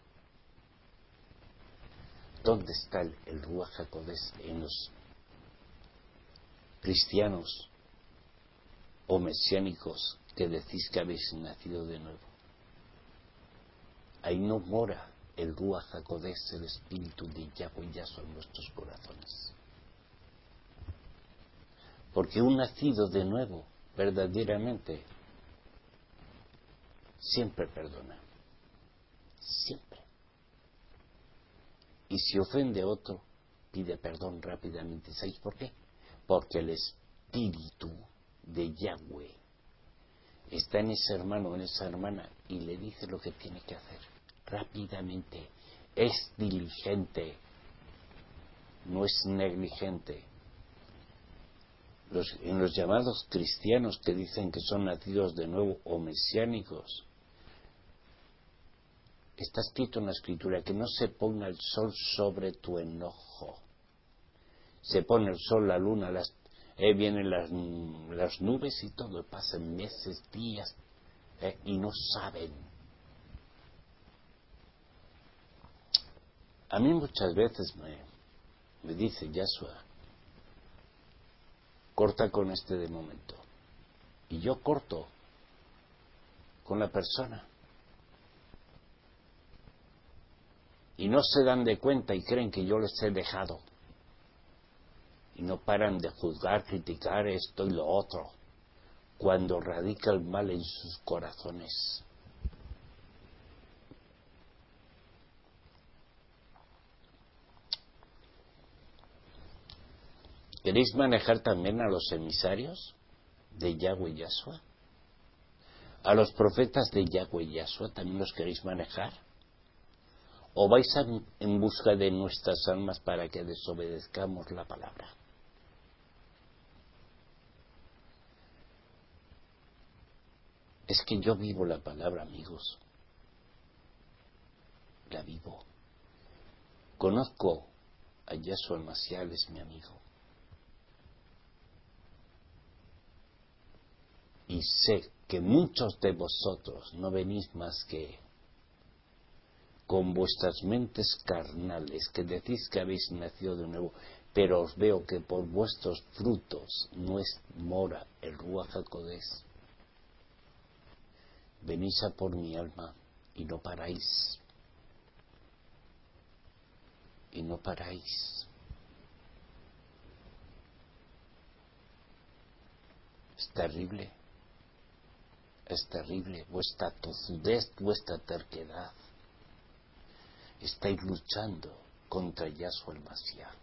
¿Dónde está el, el Ruach HaKodesh en los cristianos o mesiánicos que decís que habéis nacido de nuevo. Ahí no mora el Ruach HaKodesh, el Espíritu de Yahweh Yahshua en nuestros corazones. Porque un nacido de nuevo, verdaderamente, siempre perdona. Siempre. Y si ofende a otro, pide perdón rápidamente. ¿Sabéis por qué? Porque el Espíritu de Yahweh está en ese hermano o en esa hermana y le dice lo que tiene que hacer. Rápidamente. Es diligente. No es negligente. Los, en los llamados cristianos que dicen que son nacidos de nuevo o mesiánicos, está escrito en la Escritura que no se ponga el sol sobre tu enojo. Se pone el sol, la luna, las, eh, vienen las, las nubes y todo, pasan meses, días, eh, y no saben. A mí muchas veces me, me dice Yahshua, corta con este de momento. Y yo corto con la persona. Y no se dan de cuenta y creen que yo les he dejado. Y no paran de juzgar, criticar esto y lo otro, cuando radica el mal en sus corazones. ¿Queréis manejar también a los emisarios de Yahweh Yahshua? ¿A los profetas de Yahweh Yahshua también los queréis manejar? ¿O vais a, en busca de nuestras almas para que desobedezcamos la palabra? Es que yo vivo la palabra, amigos. La vivo. Conozco a Yahshua Mashiach, es mi amigo. Y sé que muchos de vosotros no venís más que con vuestras mentes carnales, que decís que habéis nacido de nuevo, pero os veo que por vuestros frutos no es mora el Ruach HaKodesh. Venís a por mi alma y no paráis. Y no paráis. Es terrible. Es terrible vuestra tozudez, vuestra terquedad. Estáis luchando contra Yahshua el Mashiach.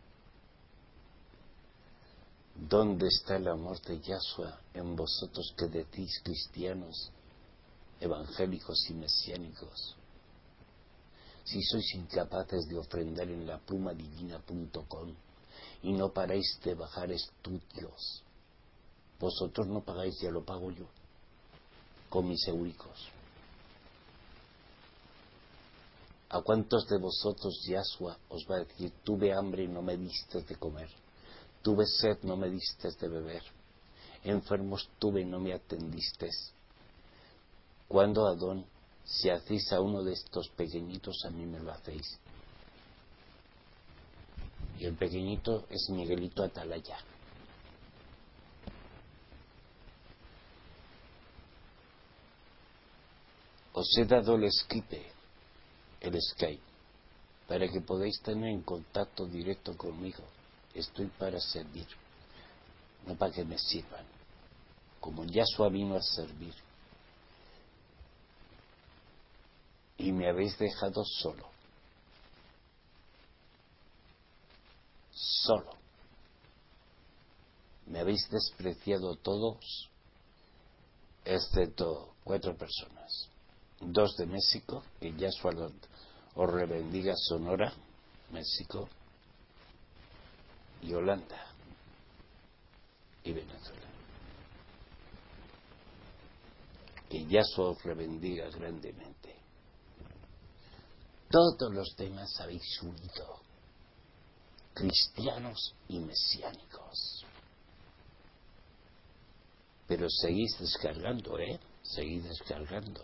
¿Dónde está el amor de Yahshua en vosotros que decís cristianos, evangélicos y mesiánicos? Si sois incapaces de ofrendar en la pluma divina punto com y no paráis de bajar estudios, vosotros no pagáis, ya lo pago yo, con mis euricos. ¿A cuántos de vosotros Yahshua os va a decir, tuve hambre y no me diste de comer? Tuve sed, no me diste de beber. Enfermo estuve y no me atendiste. Cuando, Adón, si hacéis a uno de estos pequeñitos, a mí me lo hacéis. Y el pequeñito es Miguelito Atalaya. Os he dado el Skype, el Skype, para que podáis tener en contacto directo conmigo. Estoy para servir, no para que me sirvan, como Yahshua vino a servir. Y me habéis dejado solo. Solo. Me habéis despreciado todos, excepto cuatro personas. Dos de México, que Yahshua os rebendiga, Sonora, México, y Holanda y Venezuela. Que Yahshua os rebendiga grandemente. Todos los demás habéis huido, cristianos y mesiánicos. Pero seguís descargando, ¿eh? Seguís descargando.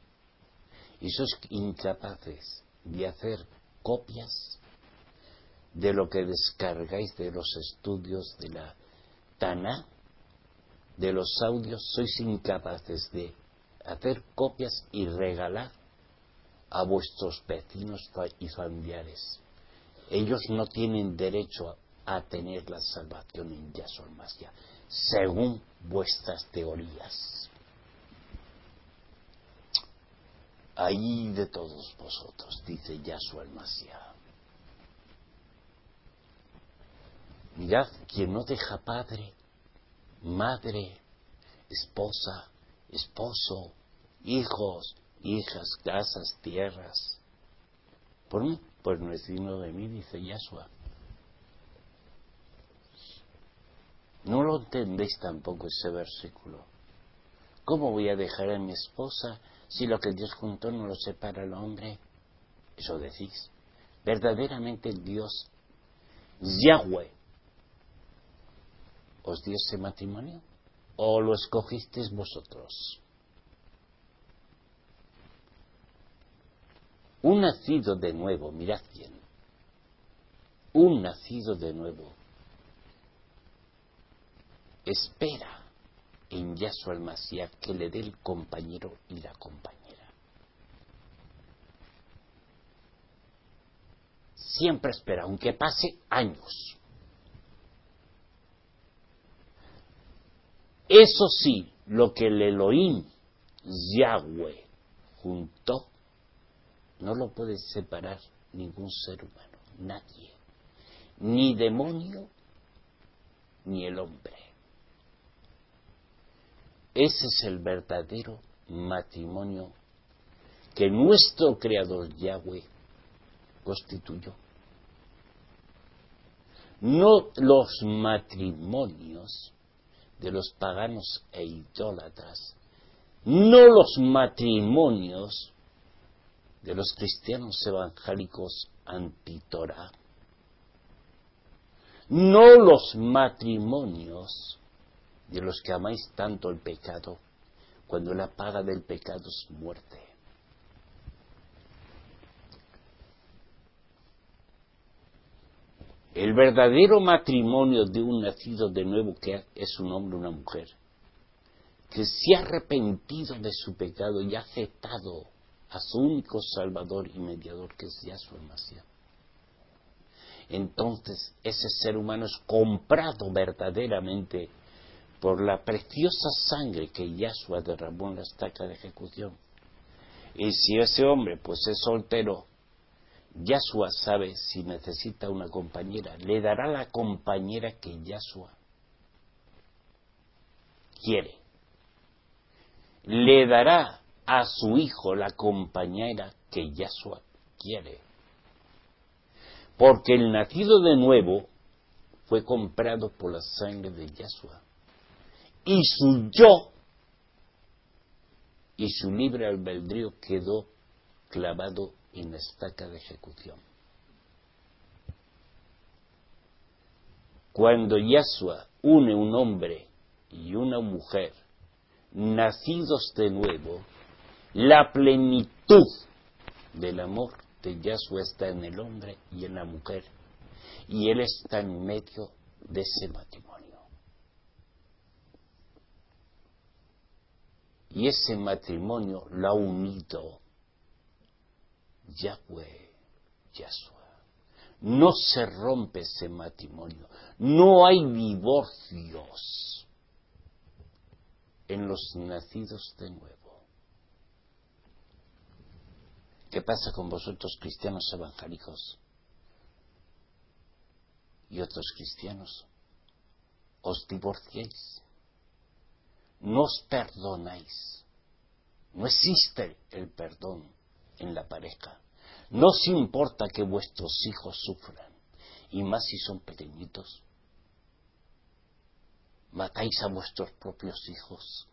Y sois incapaces de hacer copias de lo que descargáis de los estudios de la Taná, de los audios, sois incapaces de hacer copias y regalar a vuestros vecinos y familiares. Ellos no tienen derecho a tener la salvación en Yahshua el Mashiach, según vuestras teorías. Ay de todos vosotros, dice Yahshua el Mashiach. Mirad, quien no deja padre, madre, esposa, esposo, hijos, hijas, casas, tierras, por mí, pues no es digno de mí, dice Yahshua. No lo entendéis tampoco ese versículo. ¿Cómo voy a dejar a mi esposa si lo que Dios juntó no lo separa el hombre? Eso decís. Verdaderamente Dios, Yahweh, ¿os dio ese matrimonio? ¿O lo escogisteis vosotros? Un nacido de nuevo, mirad bien, un nacido de nuevo espera en Yahshua el Mashiach que le dé el compañero y la compañera. Siempre espera, aunque pase años. Eso sí, lo que el Elohim, Yahweh, juntó, no lo puede separar ningún ser humano, nadie, ni demonio, ni el hombre. Ese es el verdadero matrimonio que nuestro Creador Yahweh constituyó. No los matrimonios de los paganos e idólatras, no los matrimonios de los cristianos evangélicos anti-Torah, no los matrimonios de los que amáis tanto el pecado, cuando la paga del pecado es muerte. El verdadero matrimonio de un nacido de nuevo, que es un hombre o una mujer, que se ha arrepentido de su pecado y ha aceptado a su único Salvador y Mediador, que es Yahshua el Mashiach. Entonces ese ser humano es comprado verdaderamente por la preciosa sangre que Yahshua derramó en la estaca de ejecución. Y si ese hombre pues es soltero, Yahshua sabe si necesita una compañera, le dará la compañera que Yahshua quiere. Le dará a su hijo la compañera que Yahshua quiere. Porque el nacido de nuevo fue comprado por la sangre de Yahshua. Y su yo y su libre albedrío quedó clavado en la estaca de ejecución. Cuando Yahshua une un hombre y una mujer nacidos de nuevo, la plenitud del amor de Yahshua está en el hombre y en la mujer, y él está en medio de ese matrimonio. Y ese matrimonio lo ha unido Yahweh, Yahshua. No se rompe ese matrimonio. No hay divorcios en los nacidos de nuevo. ¿Qué pasa con vosotros, cristianos evangélicos y otros cristianos? Os divorciáis. No os perdonáis. No existe el perdón en la pareja. No os importa que vuestros hijos sufran, y más si son pequeñitos. Matáis a vuestros propios hijos.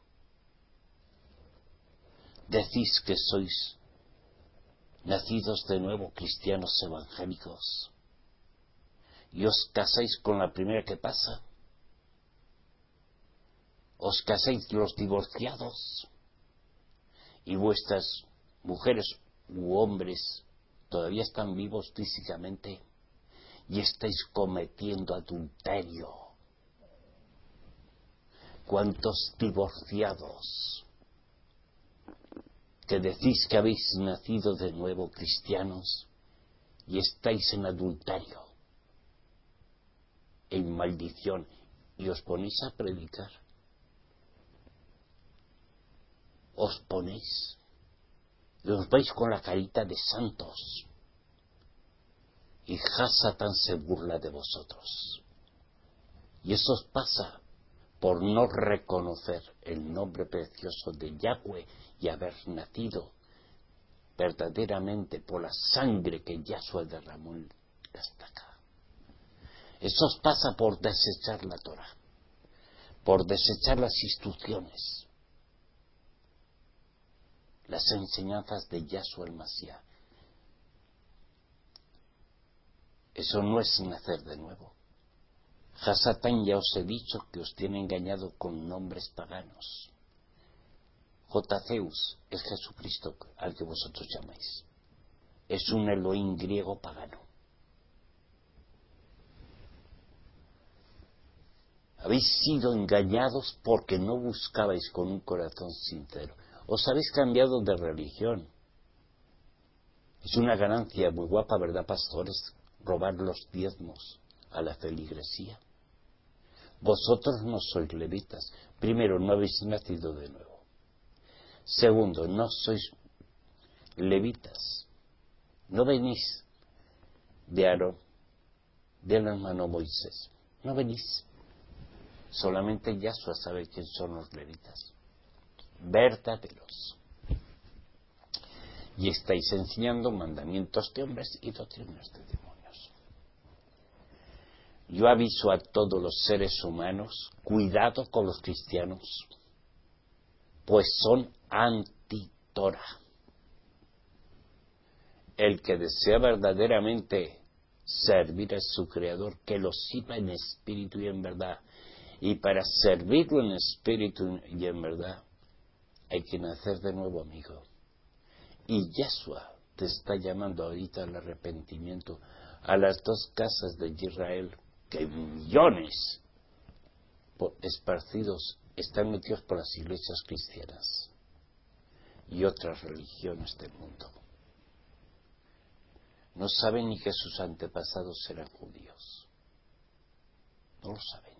Decís que sois nacidos de nuevo, cristianos evangélicos, y os casáis con la primera que pasa. Os casáis los divorciados, y vuestras mujeres u hombres todavía están vivos físicamente, y estáis cometiendo adulterio. ¿Cuántos divorciados que decís que habéis nacido de nuevo cristianos y estáis en adulterio, en maldición, y os ponéis a predicar? Os ponéis y os vais con la carita de santos, y Hasatán se burla de vosotros. Y eso os pasa por no reconocer el nombre precioso de Yahweh y haber nacido verdaderamente por la sangre que Yahshua derramó en la estaca. Eso os pasa por desechar la Torah, por desechar las instrucciones, las enseñanzas de Yahshua el Mashiach. Eso no es nacer de nuevo. Hasatán, ya os he dicho que os tiene engañado con nombres paganos. Jotazeus es Jesucristo al que vosotros llamáis. Es un Elohim griego pagano. Habéis sido engañados porque no buscabais con un corazón sincero. Os habéis cambiado de religión. Es una ganancia muy guapa, ¿verdad, pastores? Robar los diezmos a la feligresía. Vosotros no sois levitas. Primero, no habéis nacido de nuevo. Segundo, no sois levitas. No venís de Aarón, del hermano Moisés. No venís. Solamente Yahshua sabe quién son los levitas. Verdaderos. Y estáis enseñando mandamientos de hombres y doctrinas de demonios. Yo aviso a todos los seres humanos, cuidado con los cristianos, pues son anti-Torah. El que desea verdaderamente servir a su Creador, que lo sirva en espíritu y en verdad. Y para servirlo en espíritu y en verdad, hay que nacer de nuevo, amigo. Y Yahshua te está llamando ahorita al arrepentimiento a las dos casas de Israel, que millones esparcidos están metidos por las iglesias cristianas y otras religiones del mundo. No saben ni que sus antepasados eran judíos. No lo saben.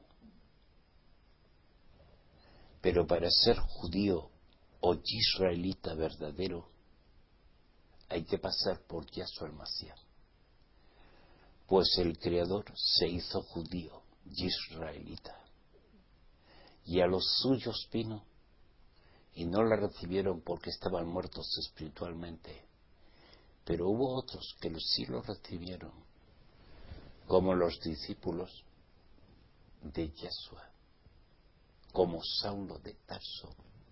Pero para ser judío o israelita verdadero, hay que pasar por Yahshua el Mashiach. Pues el Creador se hizo judío, israelita. Y a los suyos vino, y no la recibieron porque estaban muertos espiritualmente. Pero hubo otros que sí lo recibieron, como los discípulos de Yahshua, como Saulo de Tarso,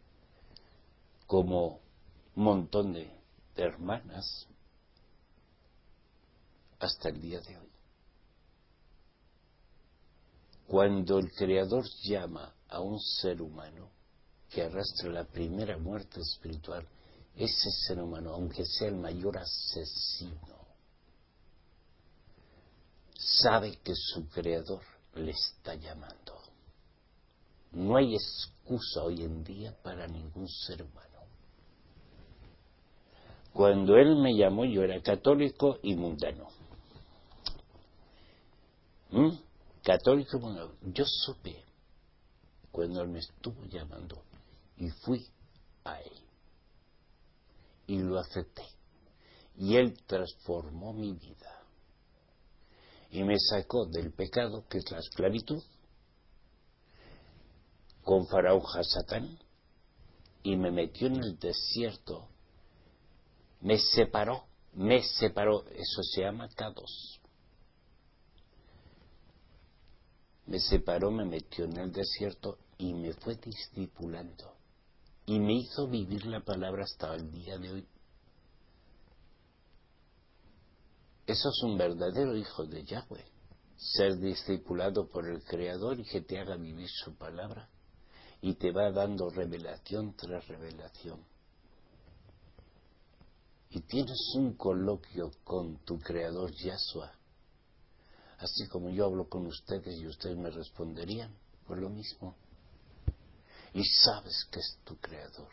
como un montón de, de hermanas, hasta el día de hoy. Cuando el Creador llama a un ser humano que arrastra la primera muerte espiritual, ese ser humano, aunque sea el mayor asesino, sabe que su Creador le está llamando. No hay excusa hoy en día para ningún ser humano. Cuando Él me llamó, yo era católico y mundano. ¿Mm? Católico y mundano. Yo supe cuando Él me estuvo llamando y fui a Él. Y lo acepté. Y Él transformó mi vida. Y me sacó del pecado, que es la esclavitud, con Faraón Hasatán, y me metió en el desierto. Me separó, me separó, eso se llama Kados. Me separó, me metió en el desierto y me fue discipulando. Y me hizo vivir la palabra hasta el día de hoy. Eso es un verdadero hijo de Yahweh. Ser discipulado por el Creador y que te haga vivir su palabra. Y te va dando revelación tras revelación. Y tienes un coloquio con tu Creador Yahshua, así como yo hablo con ustedes y ustedes me responderían, pues lo mismo. Y sabes que es tu creador.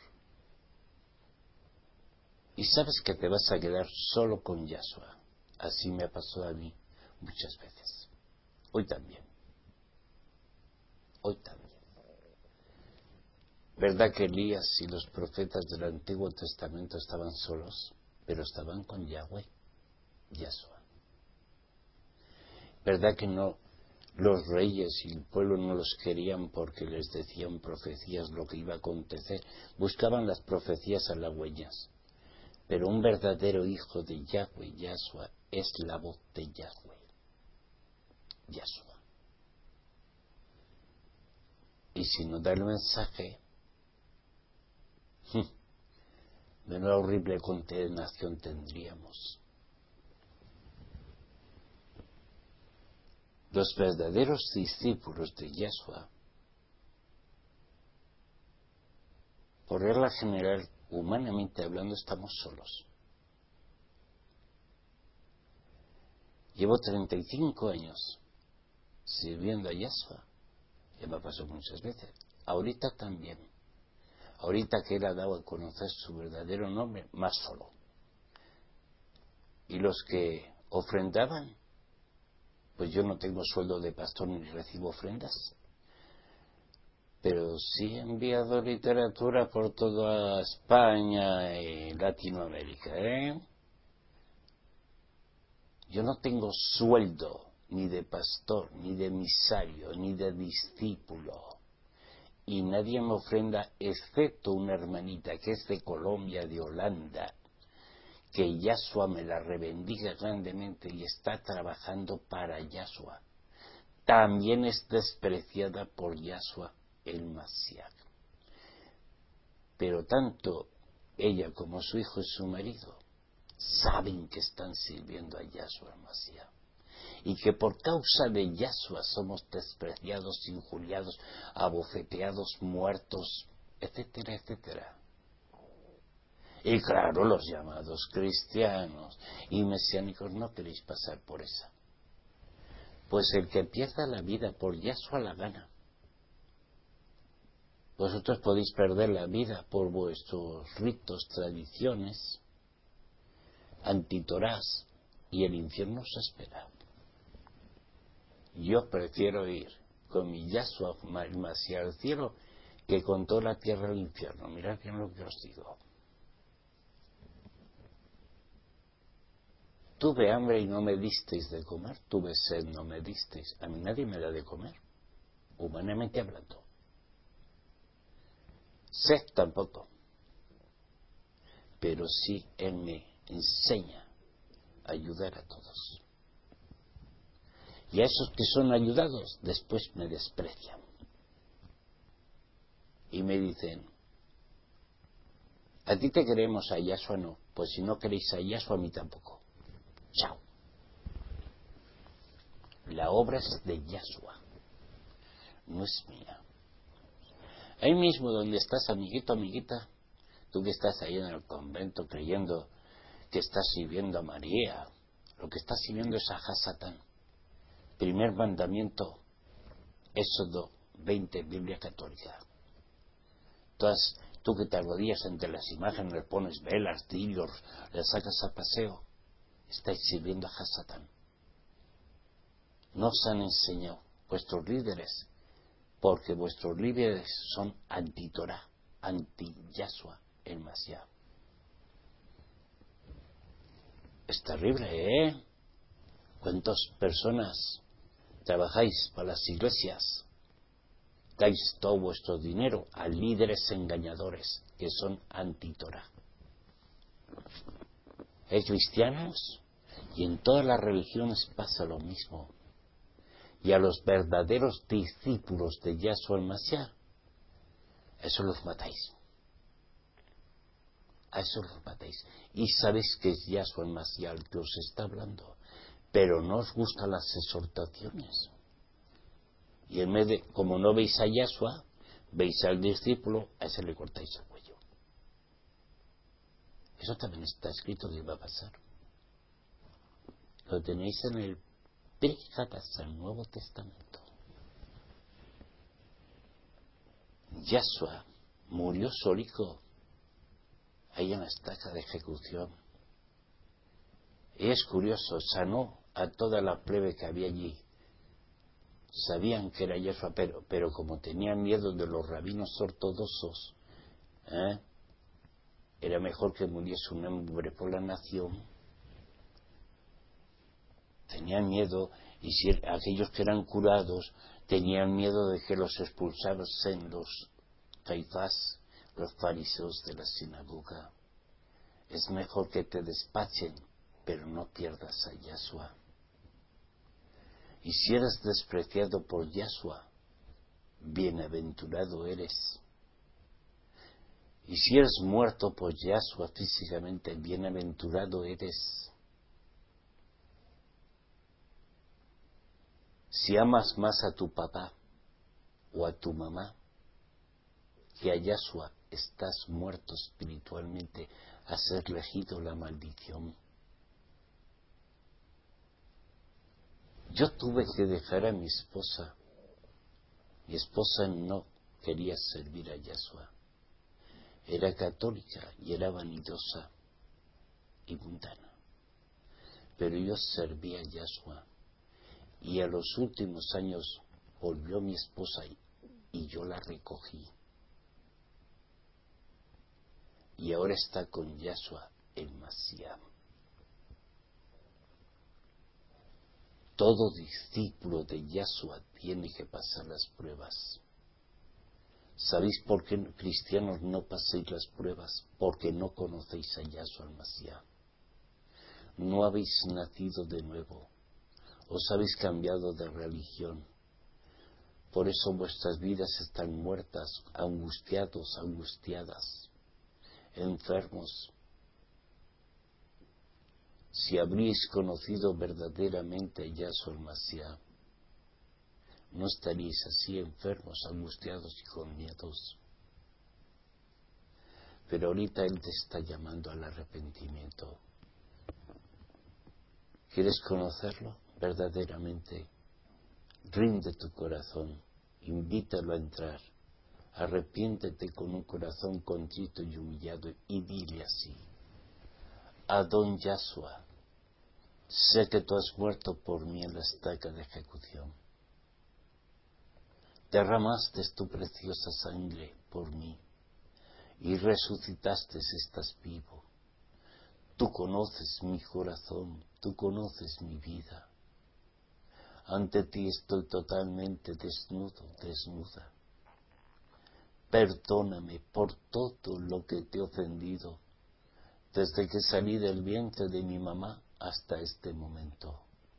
Y sabes que te vas a quedar solo con Yahshua. Así me ha pasado a mí muchas veces. Hoy también. Hoy también. ¿Verdad que Elías y los profetas del Antiguo Testamento estaban solos? Pero estaban con Yahweh, Yahshua. ¿Verdad que no? Los reyes y el pueblo no los querían porque les decían profecías lo que iba a acontecer. Buscaban las profecías halagüeñas. Pero un verdadero hijo de Yahweh, Yahshua, es la voz de Yahweh, Yahshua. Y si no da el mensaje, menuda horrible condenación tendríamos. Los verdaderos discípulos de Yahshua, por regla general, humanamente hablando, estamos solos. Llevo treinta y cinco años sirviendo a Yahshua. Ya me pasó muchas veces. Ahorita también. Ahorita que él ha dado a conocer su verdadero nombre, más solo. Y los que ofrendaban, pues yo no tengo sueldo de pastor ni recibo ofrendas. Pero sí he enviado literatura por toda España y Latinoamérica, ¿eh? Yo no tengo sueldo ni de pastor, ni de emisario, ni de discípulo. Y nadie me ofrenda, excepto una hermanita que es de Colombia, de Holanda, que Yahshua me la rebendiga grandemente y está trabajando para Yahshua. También es despreciada por Yahshua el Mashiach. Pero tanto ella como su hijo y su marido saben que están sirviendo a Yahshua el Mashiach. Y que por causa de Yahshua somos despreciados, injuriados, abofeteados, muertos, etcétera, etcétera. Y claro, los llamados cristianos y mesiánicos no queréis pasar por esa. Pues el que pierda la vida por Yahshua la gana. Vosotros podéis perder la vida por vuestros ritos, tradiciones, antitorás, y el infierno os espera. Yo prefiero ir con mi Yahshua hacia el cielo que con toda la tierra al infierno. Mirad bien lo que os digo. Tuve hambre y no me disteis de comer. Tuve sed, no me disteis. A mí nadie me da de comer, humanamente hablando. Sed tampoco. Pero sí Él me enseña a ayudar a todos. Y a esos que son ayudados, después me desprecian. Y me dicen, a ti te queremos, a Yahshua no. Pues si no queréis a Yahshua, a mí tampoco. Chao. La obra es de Yahshua, no es mía. Ahí mismo donde estás, amiguito, amiguita, tú que estás ahí en el convento creyendo que estás sirviendo a María, lo que estás sirviendo es a Hasatán. Primer mandamiento, Éxodo veinte, Biblia católica. Todas, tú que te arrodillas entre las imágenes, le pones velas, tirios, le sacas a paseo, estáis sirviendo a Hasatán. No os han enseñado vuestros líderes, porque vuestros líderes son anti-Torah, anti-Yahshua, el Mashiach. Es terrible, ¿eh? ¿Cuántas personas trabajáis para las iglesias? Dais todo vuestro dinero a líderes engañadores que son anti-Torah. ¿Hay cristianos? Y en todas las religiones pasa lo mismo. Y a los verdaderos discípulos de Yahshua el Mashiach, a eso los matáis. A eso los matáis. Y sabéis que es Yahshua el Mashiach el que os está hablando. Pero no os gustan las exhortaciones. Y en vez de, como no veis a Yahshua, veis al discípulo, a ese le cortáis el cuello. Eso también está escrito que va a pasar. Lo tenéis en el pegadas al Nuevo Testamento. Yahshua murió solico ahí en la estaca de ejecución. Y es curioso, sanó a toda la plebe que había allí. Sabían que era Yahshua, pero, pero como tenían miedo de los rabinos ortodoxos, ¿eh? Era mejor que muriese un hombre por la nación. Tenían miedo, y si aquellos que eran curados tenían miedo de que los expulsasen los Caifás, los fariseos de la sinagoga. Es mejor que te despachen, pero no pierdas a Yahshua. Y si eres despreciado por Yahshua, bienaventurado eres. Y si eres muerto por Yahshua físicamente, bienaventurado eres. Si amas más a tu papá o a tu mamá que a Yahshua, estás muerto espiritualmente, has elegido la maldición. Yo tuve que dejar a mi esposa. Mi esposa no quería servir a Yahshua. Era católica y era vanidosa y mundana. Pero yo servía a Yahshua. Y a los últimos años volvió mi esposa y, y yo la recogí. Y ahora está con Yahshua el Mashiach. Todo discípulo de Yahshua tiene que pasar las pruebas. ¿Sabéis por qué cristianos no paséis las pruebas? Porque no conocéis a Yahshua el Mashiach. No habéis nacido de nuevo. Os habéis cambiado de religión. Por eso vuestras vidas están muertas, angustiados, angustiadas, enfermos. Si habríais conocido verdaderamente a Yahshua el Mashiach, no estaríais así enfermos, angustiados y con miedos. Pero ahorita Él te está llamando al arrepentimiento. ¿Quieres conocerlo verdaderamente? Rinde tu corazón, invítalo a entrar. Arrepiéntete con un corazón contrito y humillado y dile así: Adón Yahshua, sé que tú has muerto por mí en la estaca de ejecución. Derramaste tu preciosa sangre por mí y resucitaste, estás vivo. Tú conoces mi corazón, tú conoces mi vida. Ante ti estoy totalmente desnudo, desnuda. Perdóname por todo lo que te he ofendido, desde que salí del vientre de mi mamá hasta este momento.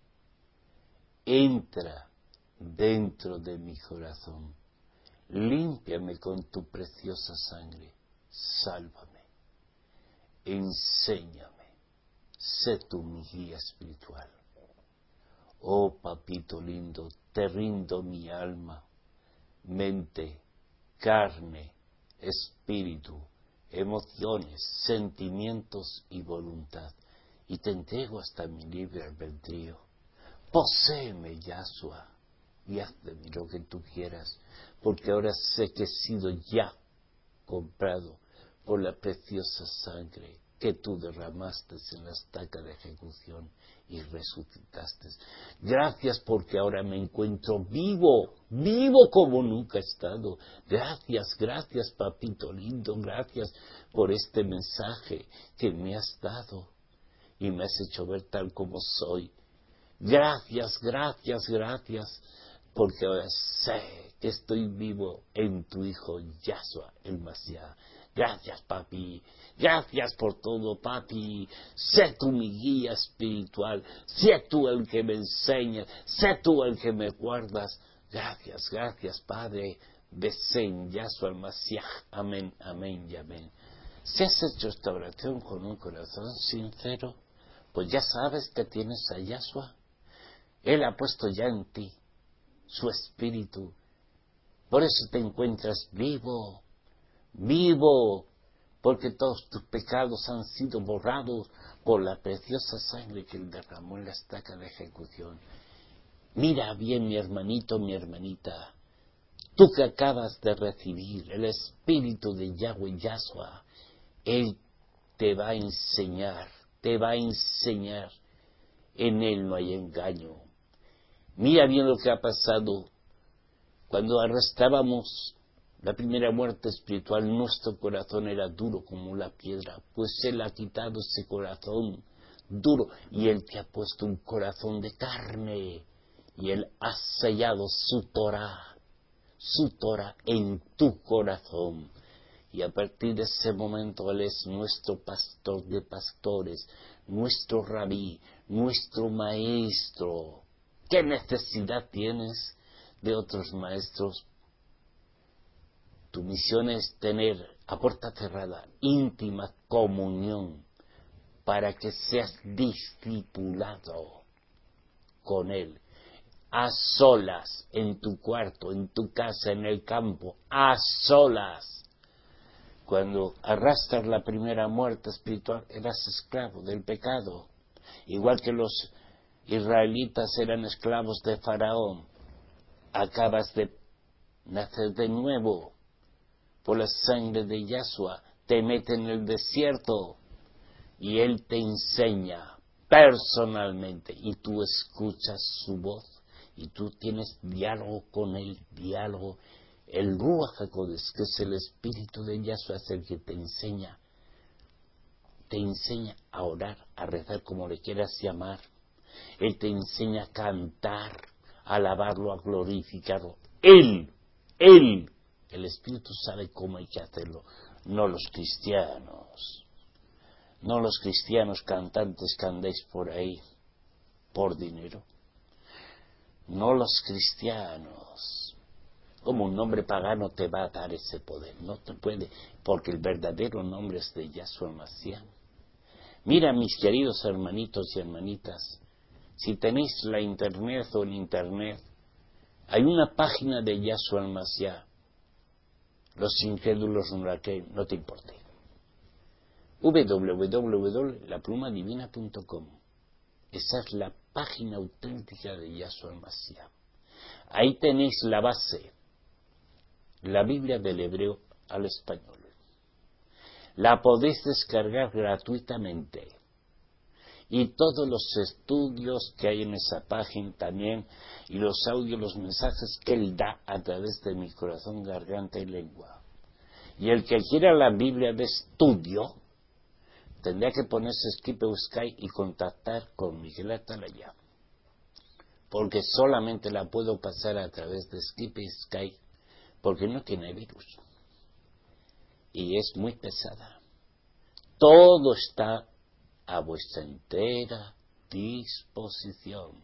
Entra dentro de mi corazón, límpiame con tu preciosa sangre, sálvame, enséñame, sé tú mi guía espiritual. Oh papito lindo, te rindo mi alma, mente, carne, espíritu, emociones, sentimientos y voluntad, y te entrego hasta mi libre albedrío. Poséeme, Yahshua, y haz de mí lo que tú quieras, porque ahora sé que he sido ya comprado por la preciosa sangre que tú derramaste en la estaca de ejecución y resucitaste. Gracias porque ahora me encuentro vivo, vivo como nunca he estado. Gracias, gracias papito lindo, gracias por este mensaje que me has dado y me has hecho ver tal como soy. Gracias, gracias, gracias, porque ahora sé que estoy vivo en tu Hijo Yahshua el Mashiach. Gracias, papi. Gracias por todo, papi. Sé tú mi guía espiritual. Sé tú el que me enseña. Sé tú el que me guardas. Gracias, gracias, Padre. Besen Yahshua el Mashiach. Amén, amén y amén. Si has hecho esta oración con un corazón sincero, pues ya sabes que tienes a Yahshua. Él ha puesto ya en ti su espíritu. Por eso te encuentras vivo. Vivo, porque todos tus pecados han sido borrados por la preciosa sangre que Él derramó en la estaca de ejecución. Mira bien, mi hermanito, mi hermanita, tú que acabas de recibir el Espíritu de Yahweh Yahshua, Él te va a enseñar, te va a enseñar. En Él no hay engaño. Mira bien lo que ha pasado. Cuando arrastrábamos la primera muerte espiritual, nuestro corazón era duro como la piedra, pues Él ha quitado ese corazón duro y Él te ha puesto un corazón de carne y Él ha sellado su Torah, su Torah en tu corazón. Y a partir de ese momento Él es nuestro pastor de pastores, nuestro rabí, nuestro maestro. ¿Qué necesidad tienes de otros maestros? Tu misión es tener a puerta cerrada, íntima comunión, para que seas discipulado con Él. A solas, en tu cuarto, en tu casa, en el campo, a solas. Cuando arrastras la primera muerte espiritual, eras esclavo del pecado. Igual que los israelitas eran esclavos de Faraón, acabas de nacer de nuevo por la sangre de Yahshua, te mete en el desierto y Él te enseña personalmente y tú escuchas su voz y tú tienes diálogo con Él, diálogo. El Ruach HaKodesh, que es el Espíritu de Yahshua, es el que te enseña, te enseña a orar, a rezar como le quieras llamar. Él te enseña a cantar, a alabarlo, a glorificarlo. Él, Él, el Espíritu sabe cómo hay que hacerlo, no los cristianos, no los cristianos cantantes que andéis por ahí por dinero, no los cristianos. Como un nombre pagano te va a dar ese poder, no te puede, porque el verdadero nombre es de Yahshua Mashiach. Mira, mis queridos hermanitos y hermanitas, si tenéis la internet o en internet, hay una página de Yahshua Mashiach. Los incrédulos no la creen, no te importe. w w w punto la pluma divina punto com. Esa es la página auténtica de Yahshua Mashiach. Ahí tenéis la base, la Biblia del hebreo al español. La podéis descargar gratuitamente. Y todos los estudios que hay en esa página también, y los audios, los mensajes que Él da a través de mi corazón, garganta y lengua. Y el que quiera la Biblia de estudio, tendría que ponerse Skype o Skype y contactar con Miguel Atalaya. Porque solamente la puedo pasar a través de Skype y Skype, porque no tiene virus. Y es muy pesada. Todo está a vuestra entera disposición.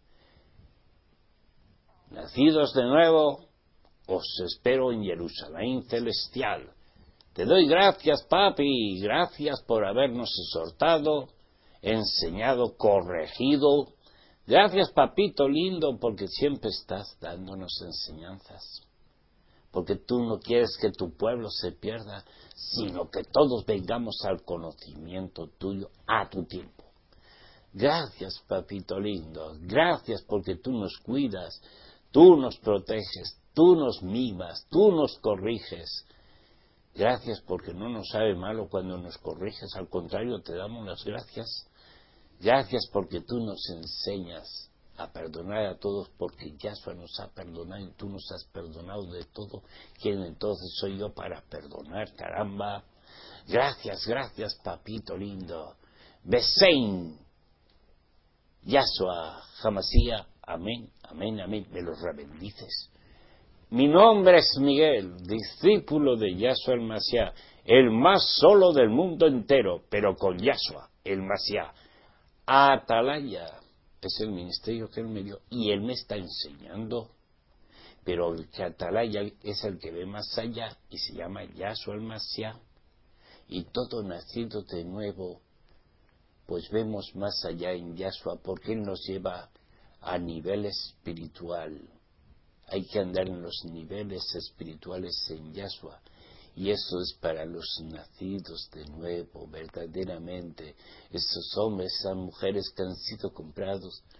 Nacidos de nuevo, os espero en Jerusalén celestial. Te doy gracias, papi, gracias por habernos exhortado, enseñado, corregido. Gracias, papito lindo, porque siempre estás dándonos enseñanzas. Porque tú no quieres que tu pueblo se pierda, sino que todos vengamos al conocimiento tuyo a tu tiempo. Gracias, papito lindo, gracias porque tú nos cuidas, tú nos proteges, tú nos mimas, tú nos corriges. Gracias porque no nos sabe malo cuando nos corriges, al contrario, te damos las gracias. Gracias porque tú nos enseñas a perdonar a todos, porque Yahshua nos ha perdonado y tú nos has perdonado de todo. ¿Quién entonces soy yo para perdonar? Caramba. Gracias, gracias, papito lindo. Besein. Yahshua Hamashiach. Amén, amén, amén. Me los rebendices. Mi nombre es Miguel, discípulo de Yahshua el Mashiach, el más solo del mundo entero, pero con Yahshua el Mashiach. Atalaya. Es el ministerio que Él me dio y Él me está enseñando, pero el que Atalaya es el que ve más allá y se llama Yahshua el Mashiach, y todo nacido de nuevo, pues vemos más allá en Yahshua porque Él nos lleva a nivel espiritual. Hay que andar en los niveles espirituales en Yahshua. Y eso es para los nacidos de nuevo, verdaderamente. Esos hombres, esas mujeres que han sido comprados,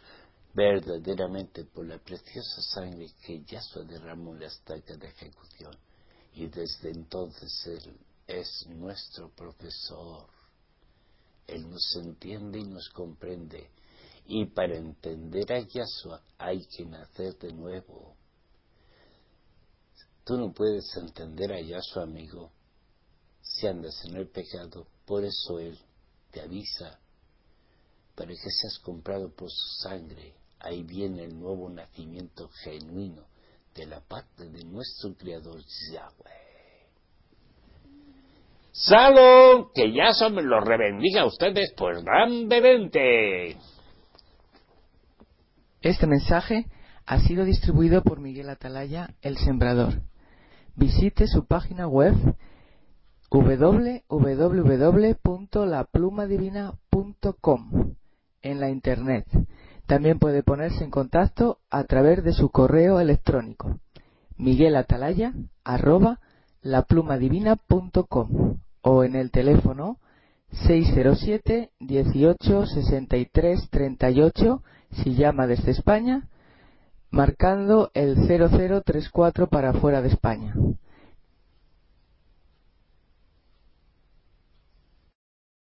verdaderamente por la preciosa sangre que Yahshua derramó en la estaca de ejecución. Y desde entonces Él es nuestro profesor. Él nos entiende y nos comprende. Y para entender a Yahshua hay que nacer de nuevo. Tú no puedes entender a Yahshua, amigo, si andas en el pecado. Por eso Él te avisa, para que seas comprado por su sangre. Ahí viene el nuevo nacimiento genuino de la parte de nuestro Creador Yahweh. ¡Salud! Que Yahshua me lo rebendiga a ustedes, pues grandemente. Este mensaje ha sido distribuido por Miguel Atalaya, el Sembrador. Visite su página web doble u doble u doble u punto la pluma divina punto com en la internet. También puede ponerse en contacto a través de su correo electrónico miguelatalaya arroba la pluma divina punto com o en el teléfono seis cero siete, dieciocho, sesenta y tres, treinta y ocho si llama desde España, marcando el cero cero tres cuatro para fuera de España.